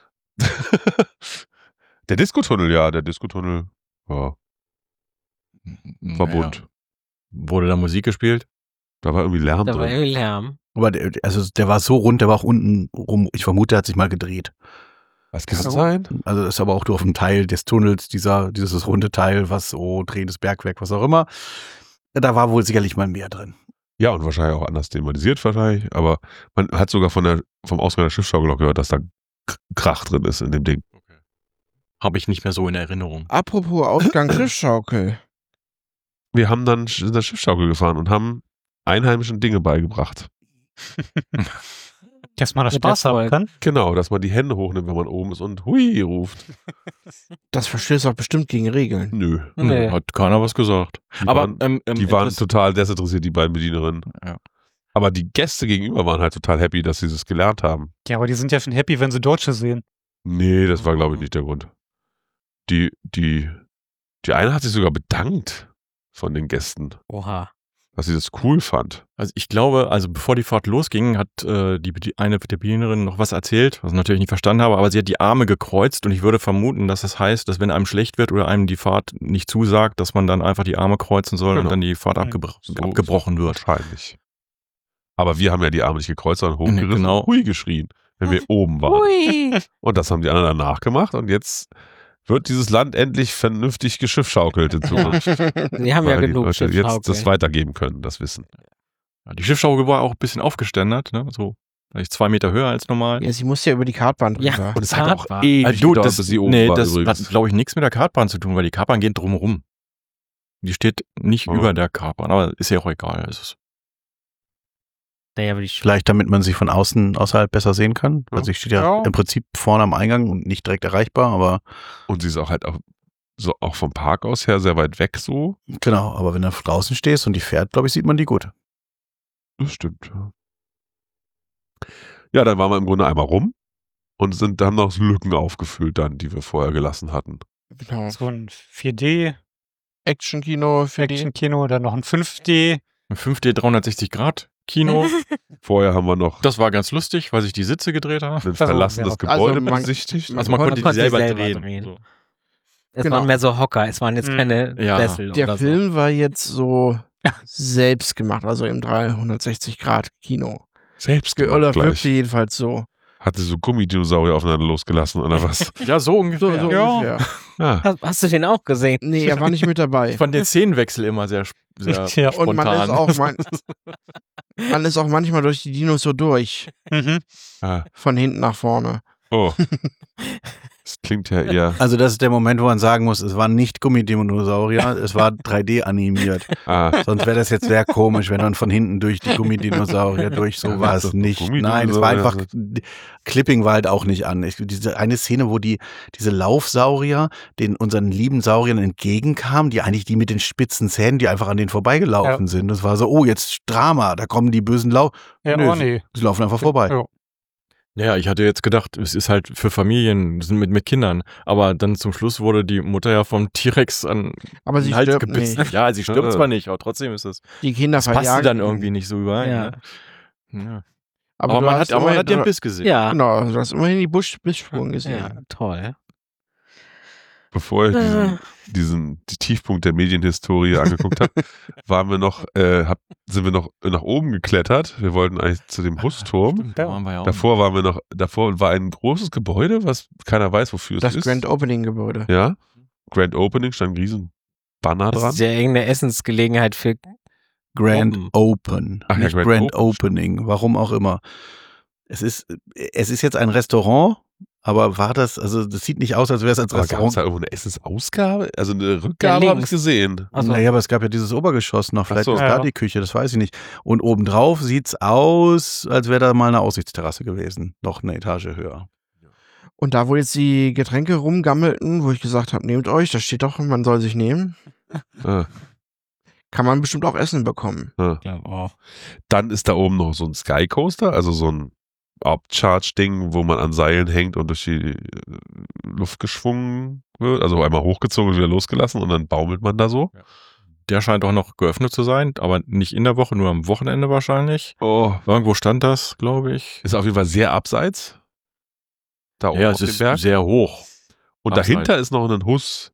Der Diskotunnel, ja, der Diskotunnel, ja, war Naja. bunt. Wurde da Musik gespielt? Da war irgendwie Lärm Da war drin. irgendwie Lärm. Aber der, also der war so rund, der war auch unten rum. Ich vermute, der hat sich mal gedreht. Was kann So. sein? Also das ist aber auch nur auf dem Teil des Tunnels, dieser, dieses runde Teil, was so drehendes Bergwerk, was auch immer. Da war wohl sicherlich mal mehr drin. Ja, und wahrscheinlich auch anders thematisiert wahrscheinlich, aber man hat sogar von der, vom Ausgang der Schiffsschaukel auch gehört, dass da K- Krach drin ist in dem Ding. Habe ich nicht mehr so in Erinnerung. Apropos Ausgang Schiffsschaukel. Wir haben dann sch- in der Schiffsschaukel gefahren und haben Einheimischen Dinge beigebracht. Dass man das Mit Spaß haben Erfolg. kann. Genau, dass man die Hände hochnimmt, wenn man oben ist und hui ruft. Das verstößt auch bestimmt gegen Regeln. Nö. Nee. Hat keiner was gesagt. Die Aber waren, ähm, ähm, die waren interess- total desinteressiert, die beiden Bedienerinnen. Ja. Aber die Gäste gegenüber waren halt total happy, dass sie das gelernt haben. Ja, aber die sind ja schon happy, wenn sie Deutsche sehen. Nee, das war, glaube ich, nicht der Grund. Die, die, die eine hat sich sogar bedankt von den Gästen, Oha. dass sie das cool fand. Also ich glaube, also bevor die Fahrt losging, hat äh, die Bedi- eine der Bedienerin noch was erzählt, was ich natürlich nicht verstanden habe, aber sie hat die Arme gekreuzt und ich würde vermuten, dass das heißt, dass wenn einem schlecht wird oder einem die Fahrt nicht zusagt, dass man dann einfach die Arme kreuzen soll Genau. und dann die Fahrt Mhm. abgebro So abgebrochen wird. Wahrscheinlich. Aber wir haben ja die Arme nicht gekreuzt, sondern hochgerissen genau. und hui geschrien, wenn wir oben waren. Ui. Und das haben die anderen danach gemacht und jetzt wird dieses Land endlich vernünftig geschiffschaukelt in Zukunft. Die haben ja Weil die genug Leute jetzt Schiffschaukel. das weitergeben können, das Wissen. Ja, die Schiffsschaukel war auch ein bisschen aufgeständert, ne? So vielleicht zwei Meter höher als normal. Ja, sie musste ja über die Kartbahn Ja. drüber. Und es hat auch Kartbahn. ewig Also, du, gedauert, das, bis sie oben nee, war das übrigens. hat, glaube ich, nichts mit der Kartbahn zu tun, weil die Kartbahn geht drumherum. Die steht nicht Oh. über der Kartbahn, aber ist ja auch egal. Es ist, Naja, aber die Sch Vielleicht damit man sie von außen außerhalb besser sehen kann. Ja. Also sie steht ja, Ja. im Prinzip vorne am Eingang und nicht direkt erreichbar, aber Und sie ist auch halt auch, so auch vom Park aus her sehr weit weg so. genau, aber wenn du draußen stehst und die fährt, glaube ich, sieht man die gut. Das stimmt, ja. Ja, dann waren wir im Grunde einmal rum und sind, haben noch Lücken aufgefüllt dann, die wir vorher gelassen hatten. Genau. So ein vier D Action-Kino für die. Action-Kino, dann noch ein fünf D. ein fünf D dreihundertsechzig Grad Kino. Vorher haben wir noch Das war ganz lustig, weil sich die Sitze gedreht haben. ein verlassenes ja. Gebäude Also man- besichtigt. Also man Man konnte die konnte die selber, selber drehen. drehen. So. Es Genau. waren mehr so Hocker, es waren jetzt Mhm. keine Ja. Sessel Der oder Film war jetzt so selbst gemacht, also im dreihundertsechzig Grad Kino. Selbst Oder gemacht wirkte gleich. jedenfalls so. Hatte so Gummidinosaurier aufeinander losgelassen oder was? Ja, so So, ungefähr. so Ja. ungefähr. Ja. so. Hast, hast du den auch gesehen? Nee, er war nicht mit dabei. Ich fand den Szenenwechsel immer sehr, sehr Ja. Und man spontan. ist auch man, man ist auch manchmal durch die Dinos so durch. Mhm. Ah. Von hinten nach vorne. Oh. Das klingt ja eher. Also das ist der Moment, wo man sagen muss, es war nicht Gummidinosaurier, es war drei D animiert. Ah, Sonst wäre das jetzt sehr komisch, wenn man von hinten durch die Gummidinosaurier durch, so Ja, war das es doch nicht. Gummidinosaurier Nein, es war einfach, sind. Clipping war halt auch nicht an. Ich, diese eine Szene, wo die, diese Laufsaurier den unseren lieben Sauriern entgegenkamen, die eigentlich die mit den spitzen Zähnen, die einfach an denen vorbeigelaufen Ja. sind. Das war so, oh, jetzt Drama, da kommen die bösen Lau. Ja, Nö, oh nee. Sie laufen einfach vorbei. Ja. Ja, ich hatte jetzt gedacht, es ist halt für Familien, sind mit, mit Kindern. Aber dann zum Schluss wurde die Mutter ja vom T-Rex an Aber sie den Hals stirbt gebissen. nicht. Ja, sie stirbt Ja. zwar nicht, aber trotzdem ist es. Die Kinder Das passte verjagen. dann irgendwie nicht so überein. Ja. Ne? Ja. Aber, Aber, du man hast hat, aber man immerhin- hat den Biss gesehen. Ja. Genau, du hast immerhin die Busch Bissspuren gesehen. Ja, toll. Bevor ich Äh. diesen, diesen die Tiefpunkt der Medienhistorie angeguckt habe, waren wir noch, äh, hab, sind wir noch nach oben geklettert. Wir wollten eigentlich zu dem Husturm. Stimmt, da waren wir ja auch. Davor waren wir noch, davor war ein großes Gebäude, was keiner weiß, wofür es Das ist. Grand Opening Gebäude. Ja, Grand Opening, stand ein riesen Banner Das dran. ist ja irgendeine Essensgelegenheit für. Grand Open. Open, Ach ja, nicht Grand Grand, Open, Opening, warum auch immer. Es ist, es ist jetzt ein Restaurant, aber war das, also das sieht nicht aus, als wäre es als Aber gab es Restaurant. da irgendwo eine Essensausgabe? Also eine Rückgabe habe ich links. gesehen. Also, Naja, aber es gab ja dieses Obergeschoss noch, vielleicht Ach so. ist da Ja. die Küche, das weiß ich nicht. Und obendrauf sieht's aus, als wäre da mal eine Aussichtsterrasse gewesen, noch eine Etage höher. Und da, wo jetzt die Getränke rumgammelten, wo ich gesagt habe, nehmt euch, da steht doch, man soll sich nehmen, Ah, kann man bestimmt auch Essen bekommen. ah. ich glaube auch. Dann ist da oben noch so ein Sky Coaster, also so ein Upcharge-Ding, wo man an Seilen hängt und durch die äh, Luft geschwungen wird. Also einmal hochgezogen und wieder losgelassen und dann baumelt man da so. Der scheint auch noch geöffnet zu sein, aber nicht in der Woche, nur am Wochenende wahrscheinlich. Oh, Irgendwo stand das, glaube ich. ist auf jeden Fall sehr abseits. Da oben Ja, auf es dem ist Berg. sehr hoch. Und abseits. dahinter ist noch ein Huss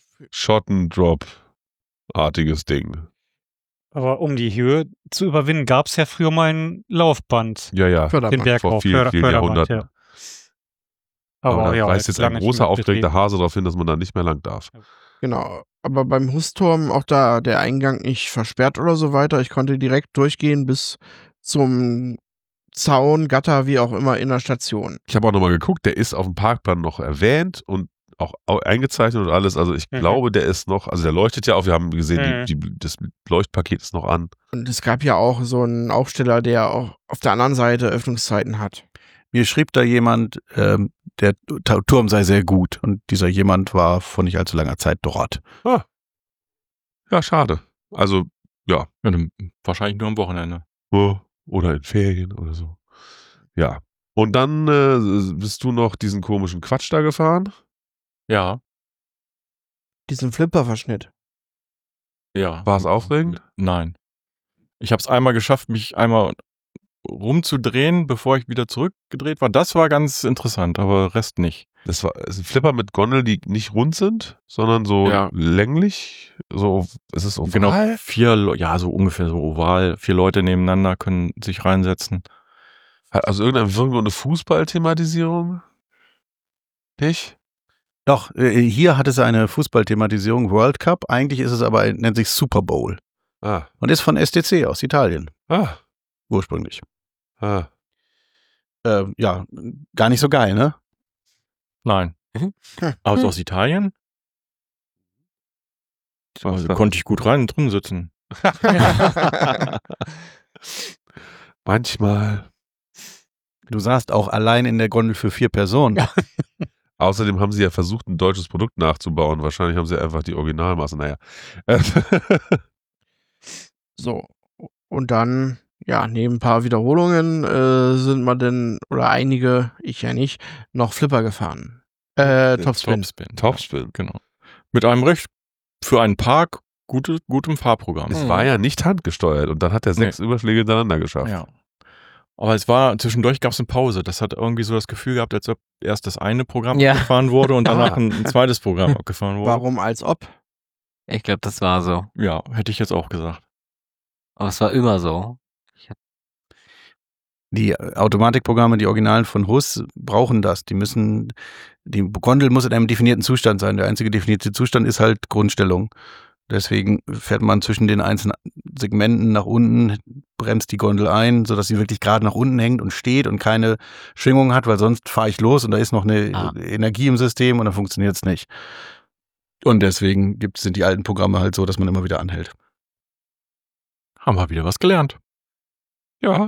Schottendrop-artiges Ding. Aber um die Höhe zu überwinden, gab es ja früher mal ein Laufband. Ja, ja. Den Förderband. Berg vor rauf, vielen, Förder- vielen Förderband, Jahrhunderten. ja. Aber, da ja, weist jetzt ein lange nicht großer, mehr aufgeregter betrieben. Hase darauf hin, dass man da nicht mehr lang darf. Genau. Aber beim Husturm auch da der Eingang nicht versperrt oder so weiter. Ich konnte direkt durchgehen bis zum Zaun, Gatter, wie auch immer, in der Station. Ich habe auch nochmal geguckt, der ist auf dem Parkplan noch erwähnt und auch au- eingezeichnet und alles. Also ich Mhm. glaube, der ist noch, also der leuchtet ja auch, wir haben gesehen, Mhm. die, die, das Leuchtpaket ist noch an. Und es gab ja auch so einen Aufsteller, der auch auf der anderen Seite Öffnungszeiten hat. Mir schrieb da jemand, ähm, der Ta- Turm sei sehr gut und dieser jemand war vor nicht allzu langer Zeit dort. Ja, schade. Also, ja, Ja, dann wahrscheinlich nur am Wochenende. oh, oder in Ferien oder so. Ja. Und dann äh, bist du noch diesen komischen Quatsch da gefahren? Ja, Diesen Flipper-Verschnitt. ja. War es aufregend? Nein. Ich habe es einmal geschafft, mich einmal rumzudrehen, bevor ich wieder zurückgedreht war. Das war ganz interessant, aber Rest nicht. Das war es ist ein Flipper mit Gondel, die nicht rund sind, sondern so Ja. länglich. So, ist es so Genau, vier, Le- ja, so ungefähr so oval. Vier Leute nebeneinander können sich reinsetzen. Also irgendeine, irgendwo eine Fußballthematisierung? Nicht? Doch, äh, hier hat es eine Fußballthematisierung, World Cup. Eigentlich ist es aber, nennt sich Super Bowl Ah, und ist von S T C aus Italien ah, ursprünglich. ah. Äh, ja, gar nicht so geil, ne? Nein. Mhm. Aber so aus Italien? Was Also das? konnte ich gut rein drin sitzen. Manchmal. Du saßt auch allein in der Gondel für vier Personen. Ja. Außerdem haben sie ja versucht, ein deutsches Produkt nachzubauen. Wahrscheinlich haben sie einfach die Originalmasse. Naja. So. Und dann, ja, neben ein paar Wiederholungen äh, sind wir denn, oder einige, ich ja nicht, noch Flipper gefahren. Äh, Topspin. Topspin. Topspin. Genau. Mit einem recht für einen Park gute, gutem Fahrprogramm. Es war ja nicht handgesteuert und dann hat er sechs Überschläge hintereinander geschafft. Ja. Aber es war, zwischendurch gab es eine Pause. Das hat irgendwie so das Gefühl gehabt, als ob erst das eine Programm Ja. abgefahren wurde und danach Ah. ein, ein zweites Programm abgefahren wurde. Warum als ob? Ich glaube, das war so. Ja, hätte ich jetzt auch gesagt. Aber es war immer so. Die Automatikprogramme, die Originalen von Huss, brauchen das. Die müssen, die Gondel muss in einem definierten Zustand sein. Der einzige definierte Zustand ist halt Grundstellung. Deswegen fährt man zwischen den einzelnen Segmenten nach unten, bremst die Gondel ein, sodass sie wirklich gerade nach unten hängt und steht und keine Schwingung hat, weil sonst fahre ich los und da ist noch eine Ah. Energie im System und dann funktioniert es nicht. Und deswegen gibt, sind die alten Programme halt so, dass man immer wieder anhält. Haben wir wieder was gelernt. Ja.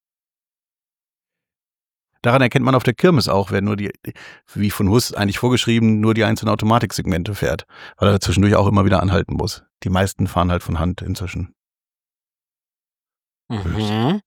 Daran erkennt man auf der Kirmes auch, wer nur die, wie von Huss eigentlich vorgeschrieben, nur die einzelnen Automatiksegmente fährt, weil er zwischendurch auch immer wieder anhalten muss. Die meisten fahren halt von Hand inzwischen. Mhm.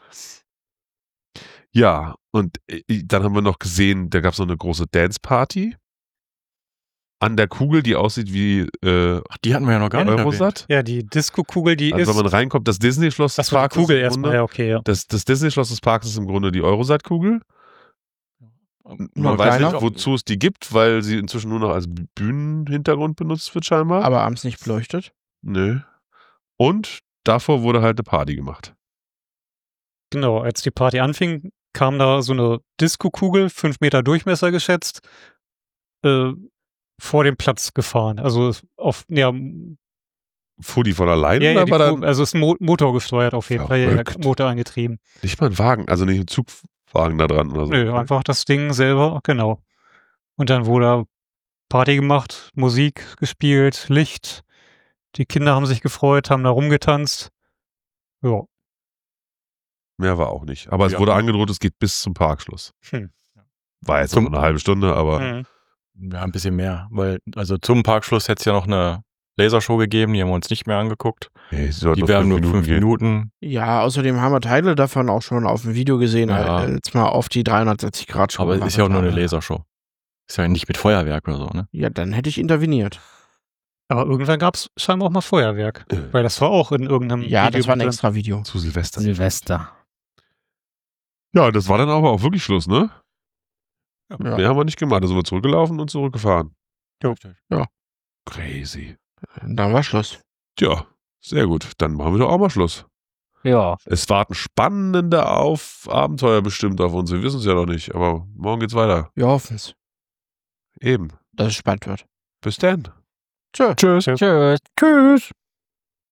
Ja, und äh, dann haben wir noch gesehen, da gab es noch eine große Dance-Party an der Kugel, die aussieht wie äh, Ach, die hatten wir ja noch gar nicht erwähnt. Eurosat. Ja, die Disco-Kugel, die Also ist. wenn man reinkommt, das Disney-Schloss des Das war die Parks ist Kugel im erstmal, Grunde, ja, okay, ja. das, das Disney-Schloss des Parks ist im Grunde die Eurosat-Kugel. Man Nur weiß kleiner. nicht, wozu es die gibt, weil sie inzwischen nur noch als Bühnenhintergrund benutzt wird scheinbar. Aber abends nicht beleuchtet. Nö. Und davor wurde halt eine Party gemacht. Genau, als die Party anfing, kam da so eine Disco-Kugel, fünf Meter Durchmesser geschätzt, äh, vor dem Platz gefahren. Also auf, ja, Fuhr die von alleine ja, ja, oder die war fuhr, dann also ist Mo Motor gesteuert auf jeden Fall, ja, Verrückt. Motor angetrieben. nicht mal ein Wagen, also nicht ein Zugwagen da dran oder so? Nö, einfach das Ding selber, genau. Und dann wurde Party gemacht, Musik gespielt, Licht. Die Kinder haben sich gefreut, haben da rumgetanzt. Ja. Mehr war auch nicht. Aber es Ja. wurde angedroht, es geht bis zum Parkschluss. Hm. War jetzt Zum- noch eine halbe Stunde, aber Mhm. Ja, ein bisschen mehr, weil also zum Parkschluss hätte es ja noch eine Lasershow gegeben, die haben wir uns nicht mehr angeguckt. hey, sie sollten Die auf wären fünf nur fünf gehen. Minuten. Ja, außerdem haben wir Teile davon auch schon auf dem Video gesehen, Ja. als mal auf die dreihundertsechzig Grad schon. Aber es ist ja auch nur eine Lasershow. Ist ja nicht mit Feuerwerk oder so, ne? Ja, dann hätte ich interveniert. Aber irgendwann gab es scheinbar auch mal Feuerwerk. Äh. Weil das war auch in irgendeinem Ja, Video das war ein drin. extra Video. Zu Silvester. Silvester. Ja, das war dann aber auch wirklich Schluss, ne? Ja. Mehr haben wir nicht gemacht. Da sind wir zurückgelaufen und zurückgefahren. Jo. Crazy. Dann war Schluss. Tja, sehr gut. Dann machen wir doch auch mal Schluss. Ja. Es warten spannende auf Abenteuer bestimmt auf uns. Wir wissen es ja noch nicht, aber morgen geht's weiter. Wir hoffen's, Eben. dass es spannend wird. Bis dann. Tschö. Tschüss. Tschüss. Tschüss.